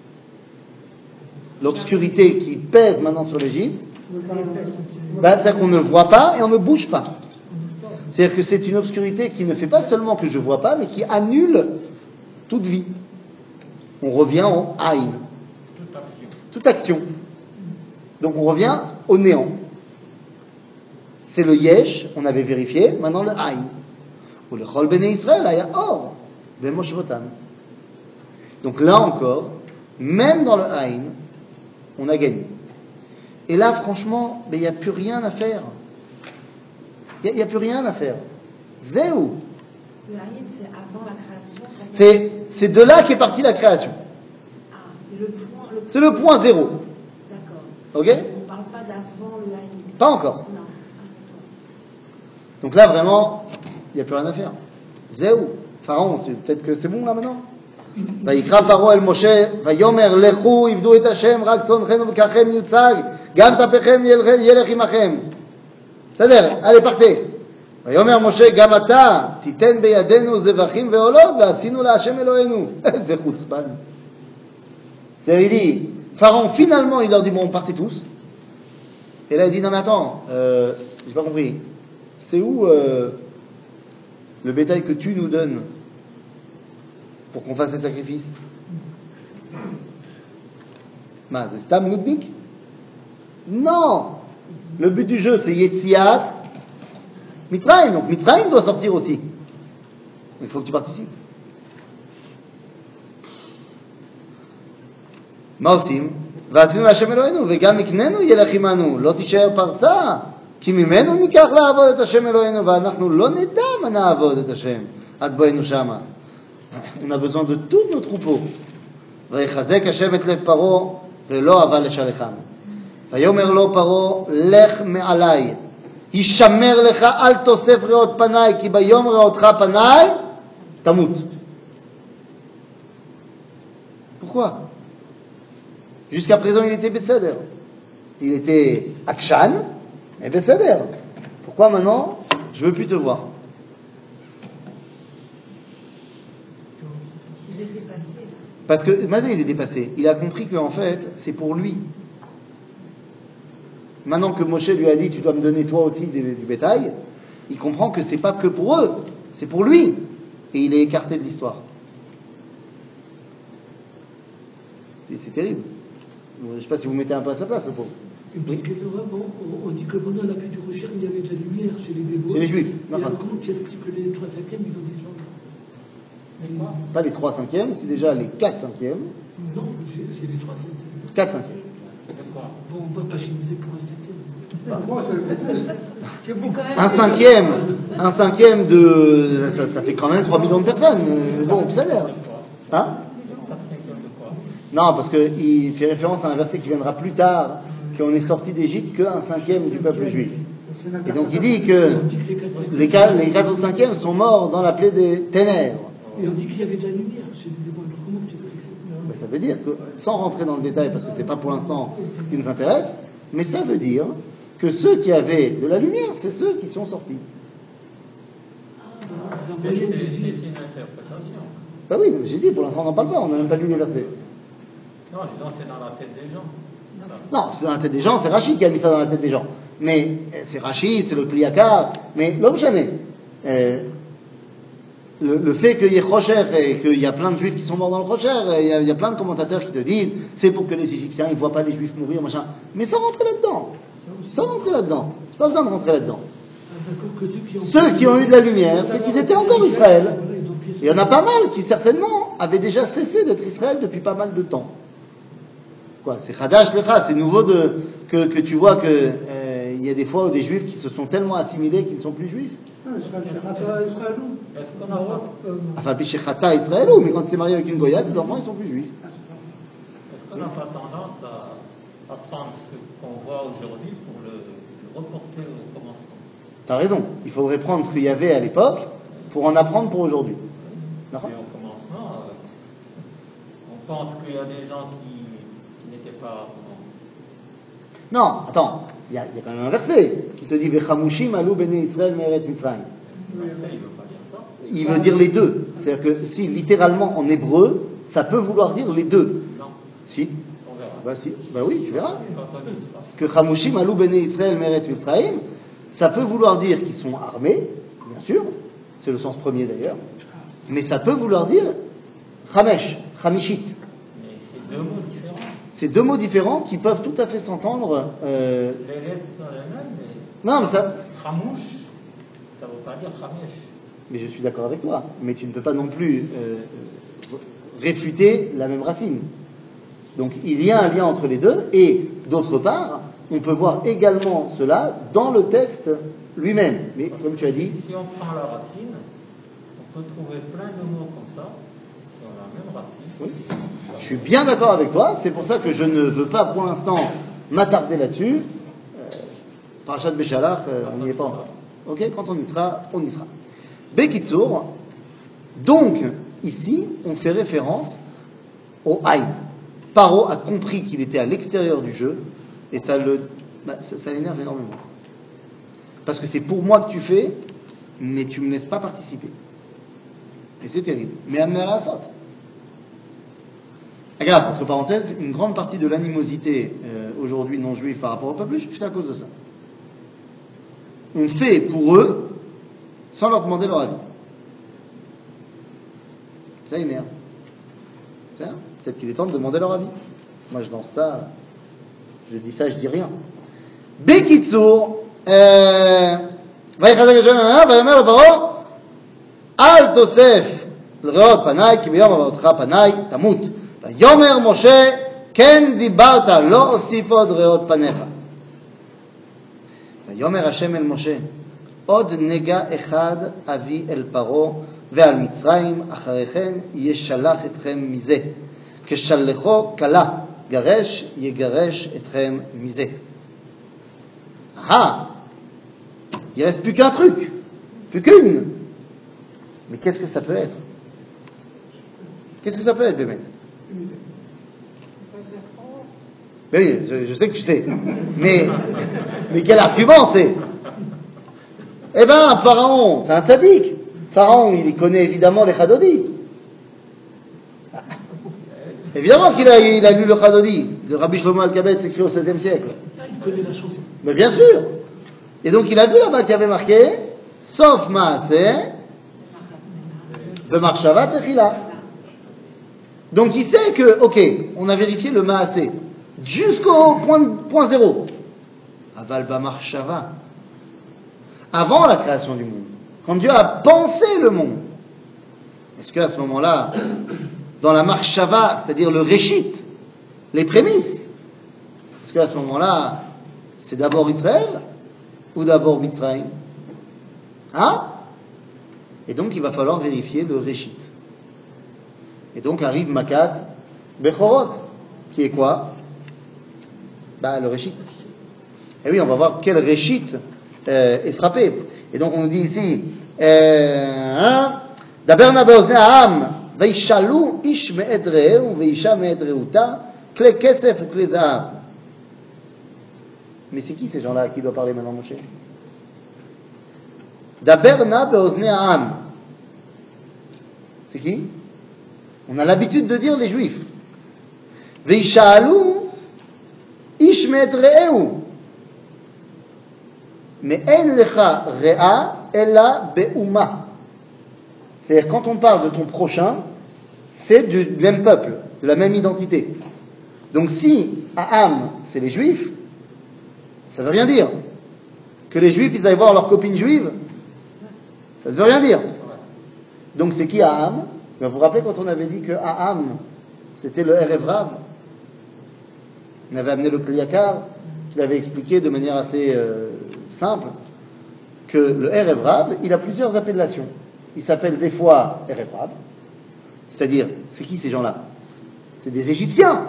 L'obscurité qui pèse maintenant sur l'Égypte, c'est-à-dire qu'on ne voit pas et on ne bouge pas. C'est-à-dire que c'est une obscurité qui ne fait pas seulement que je ne vois pas, mais qui annule toute vie. On revient au Aïn. Toute action. Donc on revient au néant. C'est le Yesh, on avait vérifié, maintenant le Aïn. Ou le Chol Bnei Israël, il y a Or, B'Moshvotam. Donc là encore, même dans le Aïn, on a gagné. Et là, franchement, il n'y a plus rien à faire. Il n'y a plus rien à faire. Zéou. Le Haïd, c'est avant la création. C'est de là qu'est partie la création. Ah, c'est le point. C'est le point zéro. D'accord. Ok? On ne parle pas d'avant le Haïd. Pas encore. Non. Donc là, vraiment, il n'y a plus rien à faire. Zéou. Pharaon, peut-être que c'est bon là maintenant? ויקרא פרעה אל משה ויאמר לכו עבדו את השם רק צאנכם ובקרכם יוצג גם טפכם ילך עמכם. בסדר, allez partez. ויאמר משה גם אתה תיתן בידינו זבחים ועולות ועשינו להשם אלוהינו. איזה חוצפן. C'est-à-dire, il dit, Pharaon finalement il leur dit bon partez tous. Et là il dit non mais attends, j'ai pas compris. C'est où le bétail que tu nous donnes pour qu'on fasse un sacrifice? C'est Stam Noudnik? Non. Le but du jeu, c'est Yetziat Mitzrayim. Donc Mitzrayim doit sortir aussi. Il faut que tu participes. מה עושים? ועשינו להשם אלוהינו, וגם מקננו ילך עמנו, לא תישאר פרסה, כי ממנו ניקח לעבוד את השם אלוהינו, ואנחנו לא נדע מה נעבוד את השם, עד בואנו שמה. On a besoin de tous nos troupeaux. ויחזק השם את לב פרעה ולא אהבה לשלחם. ויאמר לו פרעה לך מעלי, הישמר לך אל תוסף ראות פניי, כי ביום ראותך פניי תמות. Pourquoi? Jusqu'à présent il était Besséder. Il était Akshan, mais Besséder. Pourquoi maintenant je veux plus te voir? Parce que, Mazé, il est dépassé. Il a compris qu'en fait, c'est pour lui. Maintenant que Moshe lui a dit, tu dois me donner toi aussi du bétail, il comprend que c'est pas que pour eux, c'est pour lui. Et il est écarté de l'histoire. C'est terrible. Je ne sais pas si vous mettez un peu à sa place, le pauvre. Oui. On dit que pendant la pluie du Rocher, il y avait de la lumière chez les Hébreux. C'est les Juifs. Et alors, comment tu expliques que les 3/5, ils ont disparu? Pas les 3/5, c'est déjà les 4/5. Non, c'est les 3/5. 4/5. Bon, on ne va pas chimiser pour un 5e. C'est vous quand même. Un cinquième de. Ça fait quand même 3 millions de personnes. Bon, ça a l'air. Hein? Non, parce qu'il fait référence à un verset qui viendra plus tard, qu'on est sorti d'Égypte qu'un 5e du peuple juif. Et donc il dit que les 4 autres 5e sont morts dans la plaie des ténèbres. Et on dit qu'il y avait de la lumière chez les Hébreux. Comment tu expliques ça? Ça veut dire que, sans rentrer dans le détail, parce que ce n'est pas pour l'instant ce qui nous intéresse, mais ça veut dire que ceux qui avaient de la lumière, c'est ceux qui sont sortis. C'est une interprétation. Bah oui, j'ai dit, pour l'instant on n'en parle pas, on n'a même pas lu les versets. Non, disons, c'est dans la tête des gens. Non, c'est dans la tête des gens, c'est Rachid qui a mis ça dans la tête des gens. Mais c'est Rachid, c'est le Kliyakar, mais l'homme jamais. Le fait qu'il y ait Rocher et qu'il y a plein de juifs qui sont morts dans le Rocher, il y a plein de commentateurs qui te disent c'est pour que les Égyptiens ils voient pas les juifs mourir, machin. Mais sans rentrer là-dedans. Sans rentrer là-dedans. C'est pas besoin de rentrer là-dedans. Ceux qui ont eu de la lumière, c'est qu'ils étaient encore Israël. Il y en a pas mal qui certainement avaient déjà cessé d'être Israël depuis pas mal de temps. Quoi, c'est Chadash Lecha, c'est nouveau que tu vois que il y a des fois où des juifs qui se sont tellement assimilés qu'ils ne sont plus juifs. Est-ce qu'on n'a pas, Enfin, Pichechata Israëlou, mais quand il s'est marié avec une Goya, ses enfants, ils sont plus juifs. est-ce qu'on n'a pas tendance à prendre ce qu'on voit aujourd'hui pour le reporter au commencement? T'as raison. Il faudrait prendre ce qu'il y avait à l'époque pour en apprendre pour aujourd'hui. Et au commencement, on pense qu'il y a des gens qui n'étaient pas... Non, attends. Il y a quand même un verset qui te dit Vechamushim alou bnei Israël me'eretz Mitzrayim. Il ne veut pas dire ça. Il veut dire les deux. C'est-à-dire que si littéralement en hébreu, ça peut vouloir dire les deux. Non, Si. on verra. Bah, si. Bah oui, tu verras. Quand on y sera. Que Chamushim alou bnei Israël me'eretz Mitzrayim, ça peut vouloir dire qu'ils sont armés, bien sûr. C'est le sens premier d'ailleurs. Mais ça peut vouloir dire Chamesh, Chamishit. Mais c'est deux mots différents. C'est deux mots différents qui peuvent tout à fait s'entendre. Les lettres sont les mêmes, mais Non, mais ça. Khamouch, ça ne veut pas dire Khamesh. Mais je suis d'accord avec toi. Mais tu ne peux pas non plus réfuter la même racine. Donc il y a un lien entre les deux. Et d'autre part, on peut voir également cela dans le texte lui-même. Mais comme tu as dit, Si on prend la racine, on peut trouver plein de mots comme ça, qui ont la même racine. oui, je suis bien d'accord avec toi. C'est pour ça que je ne veux pas pour l'instant m'attarder là-dessus. Parashat Béchalach, on n'y est pas encore. Ok, quand on y sera, on y sera. Bekitsour, donc ici, on fait référence au Haï. Paro a compris qu'il était à l'extérieur du jeu et ça l'énerve énormément. Parce que c'est pour moi que tu fais, mais tu ne me laisses pas participer. Et c'est terrible. Mais amener à la sorte. Regarde, entre parenthèses, une grande partie de l'animosité aujourd'hui non juive par rapport au peuple juif, c'est à cause de ça. On fait pour eux sans leur demander leur avis. Ça énerve. Peut-être qu'il est temps de demander leur avis. Moi, je lance ça, je dis ça, je dis rien. Bekitsour, ויחזק השם ויאמר לפרעה אל תוסף לראות פניי כי ביום הבאתך פניי תמות. ויאמר משה כן דיברת לא אוסיף עוד ראות פניך. ויאמר השם אל משה עוד נגע אחד אביא אל פרעה ועל מצרים אחרי כן ישלח אתכם מזה כשלחו כלה גרש יגרש אתכם מזה. Il ne reste plus qu'un truc, plus qu'une. Mais qu'est-ce que ça peut être? Qu'est-ce que ça peut être, Bémet? Oui, je sais que tu sais. Mais quel argument c'est? Eh bien, Pharaon, c'est un tzaddik. Pharaon, il connaît évidemment les Chadodi. Évidemment qu'il a lu le Chadodi. Le Rabbi Shlomo Alkabetz écrit au XVIe siècle. Il connaît la chanson. Mais bien sûr. Et donc il a vu là-bas qu'il y avait marqué sauf Maaseh B'Marshava Techila. Donc il sait que, ok, on a vérifié le Maaseh jusqu'au point zéro. Aval B'Marshava. Avant la création du monde. Quand Dieu a pensé le monde. Est-ce qu'à ce moment-là, dans la Marshava, c'est-à-dire le Réchit, les prémices, est-ce qu'à ce moment-là, c'est d'abord Israël ou d'abord Mitzrayim? Hein? Et donc il va falloir vérifier le Réchit. Et donc arrive Makat Bechorot, qui est quoi? Le Réchit. Et oui, on va voir quel Réchit est frappé. Et donc on nous dit ici Daberna be'oznei ha'am veishalu ish me'et re'eu veisha me'et re'uta kle kesef ukle zahav. Mais c'est qui ces gens-là à qui doit parler maintenant, Moshe? Daberna be'oznei ha'am. C'est qui? On a l'habitude de dire les Juifs. Veishalu ish me'et re'eu. Mais en lecha re'a ella be'uma. C'est-à-dire quand on parle de ton prochain, c'est du même peuple, de la même identité. Donc si Aham, c'est les Juifs, ça ne veut rien dire. Que les Juifs, ils aillent voir leur copine juive, ça ne veut rien dire. Donc c'est qui Aham? Vous vous rappelez quand on avait dit que Aham, c'était le Erev Rav? On avait amené le Kliakar, qu'il avait expliqué de manière assez simple que le Erev Rav, il a plusieurs appellations. Il s'appelle des fois Erev Rav, c'est-à-dire, c'est qui ces gens-là? C'est des Égyptiens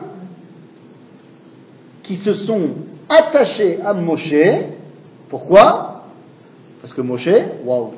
qui se sont attachés à Moshe. Pourquoi? Parce que Moshe, waouh.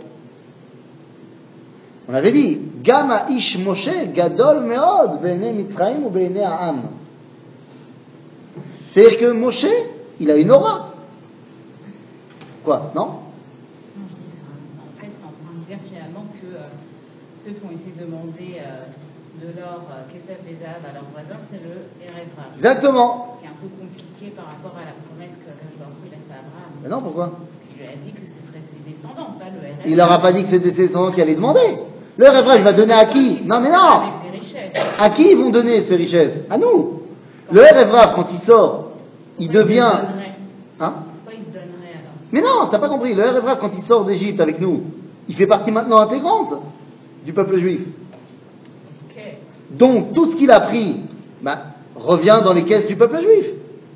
On avait dit, Gama ish Moshe gadol meod be'ene Mitzrayim ou be'ene ha'am. C'est-à-dire que Moshe, il a une aura. Quoi? Non? Non, je dis ça. En fait, c'est en train de dire finalement que ceux qui ont été demandés de l'or Kesef et Zahav à leurs voisins, c'est le Erev Rav. Exactement. Ce qui est un peu compliqué par rapport à la promesse que Baruch il a fait à Abraham. Mais non, pourquoi? Parce qu'il lui a dit que ce serait ses descendants, pas le Erev. Il leur a pas dit que c'était ses descendants qui allaient demander. Le Erev Rav, il va donner à qui? Non, mais non. Avec des richesses. À qui ils vont donner ces richesses? À nous. Le Erev Rav, quand il sort, il devient... Hein? Pourquoi il se donnerait alors? Mais non, t'as pas compris. Le Erev Rav, quand il sort d'Égypte avec nous, il fait partie maintenant intégrante du peuple juif. Ok. Donc, tout ce qu'il a pris revient dans les caisses du peuple juif.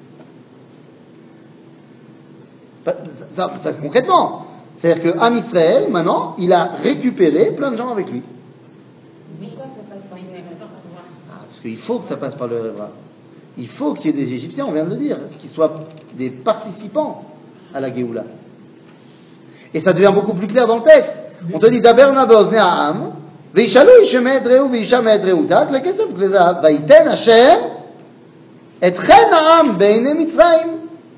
Ça, c'est concrètement. C'est-à-dire que Am Israël, maintenant, il a récupéré plein de gens avec lui. Pourquoi ça passe par Israël? Parce qu'il faut que ça passe par le Erev Rav. Il faut qu'il y ait des Égyptiens, on vient de le dire, qui soient des participants à la Géoula. Et ça devient beaucoup plus clair dans le texte. On te dit, Daber na be'ozne ha'am, ve'ishalu ishemet reu ve'ishamet reutat, lekesef ve'zahav, va'iten Hashem, etchen ha'am be'ene Mitzrayim.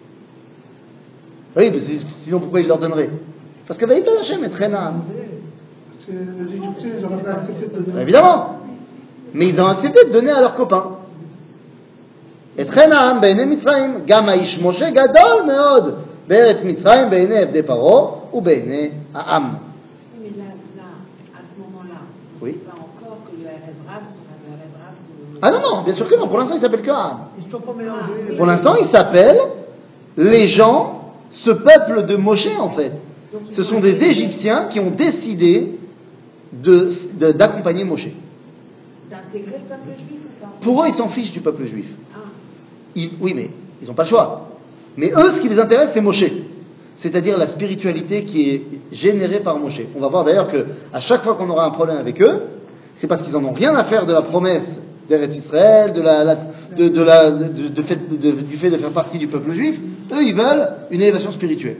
Oui, mais sinon pourquoi il leur donnerait? Parce que va'iten Hashem, etchen ha'am. Parce que les Égyptiens, ils n'auraient pas accepté de donner. Évidemment. Mais ils ont accepté de donner à leurs copains. etchen ha'am be'ene Mitzrayim, gam ha'ish Moshe gadol meod, be'eretz Mitzrayim be'ene evdei paro, ou be'ene ha'am. Mais là, à ce moment-là, on ne Oui. sait pas encore que le Erev Rav sera le Erev Rav que... Ah non, non, bien sûr que non. Pour l'instant, il s'appelle que Ha'am. Ils ne sont pas mélangés. Pour l'instant, il s'appelle les gens, ce peuple de Moshe, en fait. Ce sont des Égyptiens qui ont décidé d'accompagner Moshe. D'intégrer le peuple juif ou pas? Pour eux, ils s'en fichent du peuple juif. Ah, Oui, mais ils n'ont pas le choix. Mais eux, ce qui les intéresse, c'est Moshe. C'est-à-dire la spiritualité qui est générée par Moshe. On va voir d'ailleurs que à chaque fois qu'on aura un problème avec eux, c'est parce qu'ils en ont rien à faire de la promesse d'Eretz Israël, du fait de faire partie du peuple juif. Eux, ils veulent une élévation spirituelle.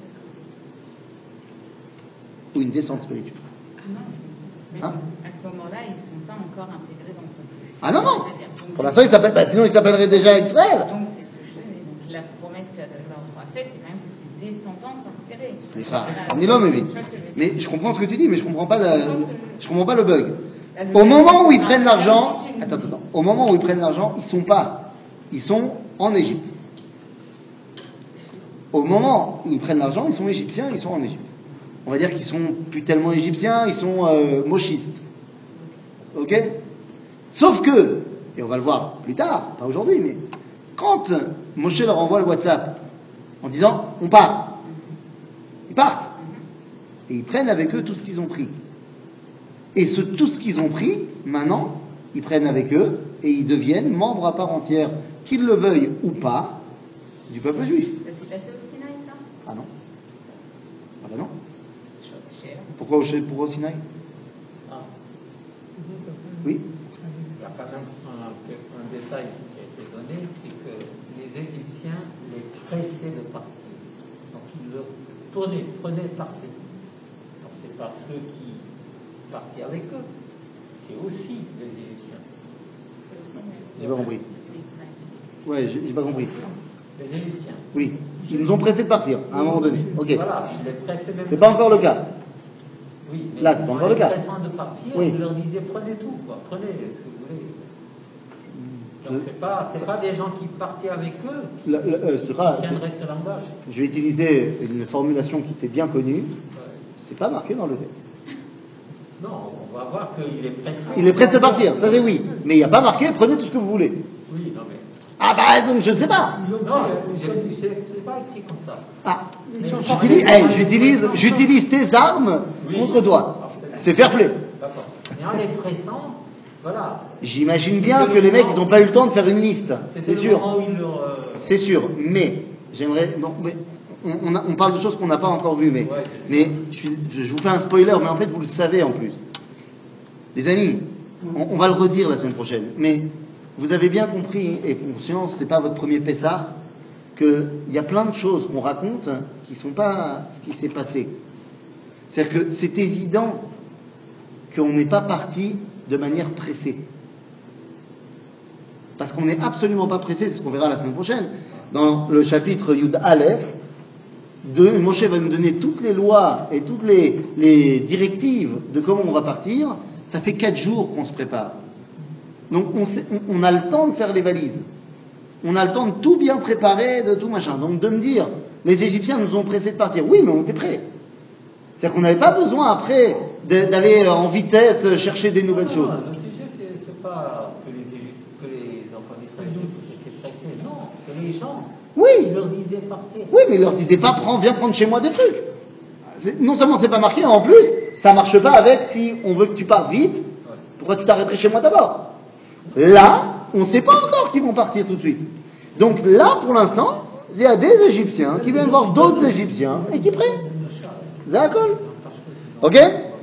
Ou une descente spirituelle. Ah non. Mais Hein? à ce moment-là, ils ne sont pas encore intégrés dans le peuple. Ah non, non. C'est-à-dire, donc, Pour l'instant, ils s'appellent, sinon ils s'appelleraient déjà Israël. Donc, c'est ce que je dis. Donc, la promesse que leur a faite, c'est quand même que ses descendants sont insérés. Les frères, ni l'homme est vide. Mais je comprends ce que tu dis, mais je comprends pas le bug. Au moment où ils prennent l'argent, attends, au moment où ils prennent l'argent, ils sont en Égypte. Au moment où ils prennent l'argent, ils sont égyptiens, ils sont en Égypte. On va dire qu'ils sont plus tellement égyptiens, ils sont moshistes. Ok? Sauf que, et on va le voir plus tard, pas aujourd'hui, mais quand Moshe leur envoie le WhatsApp en disant on part, ils partent et ils prennent avec eux tout ce qu'ils ont pris. Et tout ce qu'ils ont pris, maintenant, ils prennent avec eux et ils deviennent membres à part entière, qu'ils le veuillent ou pas, du peuple juif. Ça s'est passé au Sinaï, ça? Ah non? Ah bah non. Je- Pourquoi au Sinaï? Ah, Oui? il y a quand même un détail qui a été donné, c'est que les Égyptiens les pressaient de partir. Donc ils leur prenaient partir. Donc ce n'est pas ceux qui partaient avec eux, c'est aussi les Égyptiens. J'ai pas compris. Israël. Ouais, j'ai pas compris. Les Égyptiens. Oui. Ils nous ont pressés de partir, à un moment donné. Ok. Voilà, ils les pressaient même. C'est pas encore le cas. Oui, mais Là, c'est pas encore le cas. en les pressant de partir, Oui. ils leur disaient prenez tout, quoi. Prenez ce que vous voulez. Donc c'est pas des gens qui partaient avec eux qui tiendraient ce langage. Je vais utiliser une formulation qui était bien connue. Ouais. C'est pas marqué dans le texte. Non, on va voir qu'il est pressé. Il est pressé de partir, ça c'est oui. Mais il n'y a pas marqué prenez tout ce que vous voulez. Oui, non mais. Ah bah donc je ne sais pas. Non, c'est pas écrit comme ça. Ah, j'utilise tes armes Oui. contre toi. C'est fair play. D'accord. Et en les pressant, voilà. J'imagine bien que les mecs, ils n'ont pas eu le temps de faire une liste. C'était C'est le sûr. moment où ils leur. C'est sûr. Mais j'aimerais. Bon, mais on parle de choses qu'on n'a pas encore vues, mais je vous fais un spoiler, mais en fait, vous le savez en plus. Les amis, on va le redire la semaine prochaine, mais vous avez bien compris, et conscience, c'est pas votre premier Pessah, qu'il y a plein de choses qu'on raconte qui ne sont pas ce qui s'est passé. C'est-à-dire que c'est évident qu'on n'est pas parti de manière pressée. Parce qu'on n'est absolument pas pressé, c'est ce qu'on verra la semaine prochaine. Dans le chapitre Yud Aleph, Moshe va nous donner toutes les lois et toutes les directives de comment on va partir. Ça fait 4 jours qu'on se prépare. Donc on a le temps de faire les valises. On a le temps de tout bien préparer, de tout machin. Donc de me dire, les Égyptiens nous ont pressés de partir. Oui, mais on était prêts. C'est-à-dire qu'on n'avait pas besoin après d'aller en vitesse chercher des nouvelles choses. Le sujet, c'est pas que les enfants d'Israël étaient pressés. Non, c'est les gens. Oui. Ils leur disaient partir. Oui, mais ils leur disaient pas, viens prendre chez moi des trucs. Non seulement c'est pas marqué, en plus, ça marche pas avec si on veut que tu pars vite. Pourquoi tu t'arrêterais chez moi d'abord? Là, on ne sait pas encore qu'ils vont partir tout de suite. Donc là, pour l'instant, il y a des Égyptiens qui viennent voir d'autres Égyptiens et qui prennent. D'accord? Ok?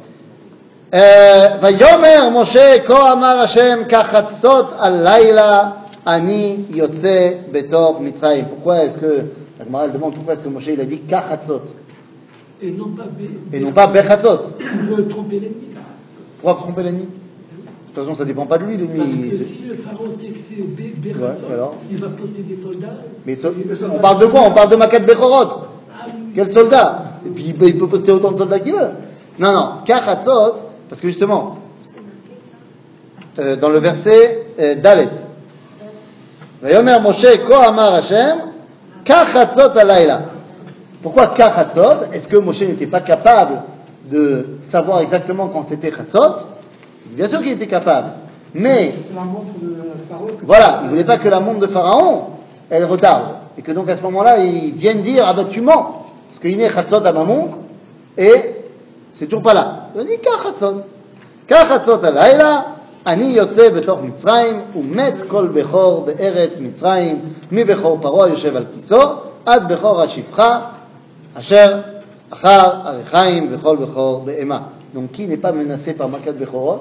ויאמר משה כה אמר השם כחצות הלילה אני יוצא בתוך מצרים. Pourquoi est-ce que la Gemara demande pourquoi est-ce que Moshe il a dit kachatzot Et non pas bechatzot? Pour tromper l'ennemi. Pourquoi tromper l'ennemi? De toute façon, ça dépend pas de lui, Parce l'ennemi. que si le pharaon sait que c'est Béchatzot, alors il va poster des soldats. Mais on parle de quoi? On parle de Makat Bechorot. Ah oui. Quel soldat? Et puis il peut poster autant de soldats qu'il veut. Non, kachatzot, parce que justement, dans le verset Dalet, Vayomer Moshe ko amar Hashem, kachatzot alayla. Pourquoi kachatzot? Est-ce que Moshe n'était pas capable de savoir exactement quand c'était chatzot? Bien sûr qu'il était capable. Mais, La montre de Pharaon. voilà, il ne voulait pas que la montre de Pharaon, elle retarde. Et que donc à ce moment-là, ils viennent dire, ah ben tu mens. Parce qu'il y a chatzot à ma montre, et c'est toujours pas là. Il dit, kachatzot. Kachatzot alayla, אני יוצא בתוך מצרים ומת כל בכור בארץ מצרים מבכור פרעה יושב על כיסו עד בכור השפחה אשר אחר עריכיים וכל בכור בהמה. Donc qui n'est pas menacé par Makat Bechorot?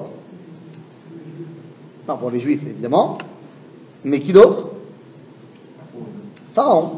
Non, pour les Juifs évidemment, mais qui d'autre? Pharaon.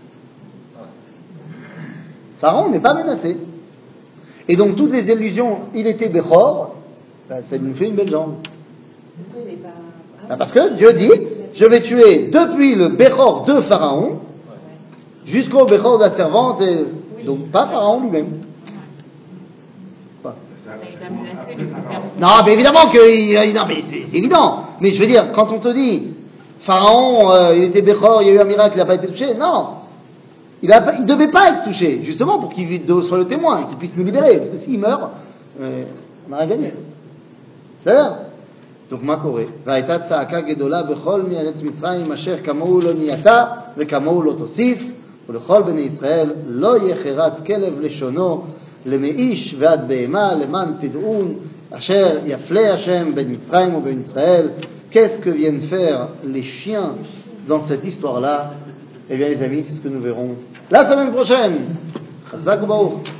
Pharaon n'est pas menacé. Et donc toutes les illusions, il était Bechor, ben, ça nous fait une belle jambe. Parce que Dieu dit, je vais tuer depuis le Bechor de Pharaon jusqu'au Bechor de la servante, et donc pas Pharaon lui-même. Quoi? Il va menacer le plus personne. Non, mais évidemment que, non, mais c'est évident. Mais je veux dire, quand on te dit, Pharaon, il était Bechor, il y a eu un miracle, il n'a pas été touché, non. Il ne devait pas être touché, justement pour qu'il soit le témoin et qu'il puisse nous libérer. Parce que s'il meurt, on n'a rien gagné. C'est-à-dire? Donc, מה קורה? והייתה צעקה גדולה בכל מארץ מצרים אשר כמוהו לא נהייתה וכמוהו לא תוסיף ולכל בני ישראל לא יחרץ כלב לשונו למאיש ועד בהמה למען תדעון אשר יפלה השם בין מצרים ובין ישראל. Qu'est-ce que viennent faire les chiens dans cette histoire-là? Eh bien les amis, c'est ce que nous verrons la semaine prochaine. Chazak u'Baruch.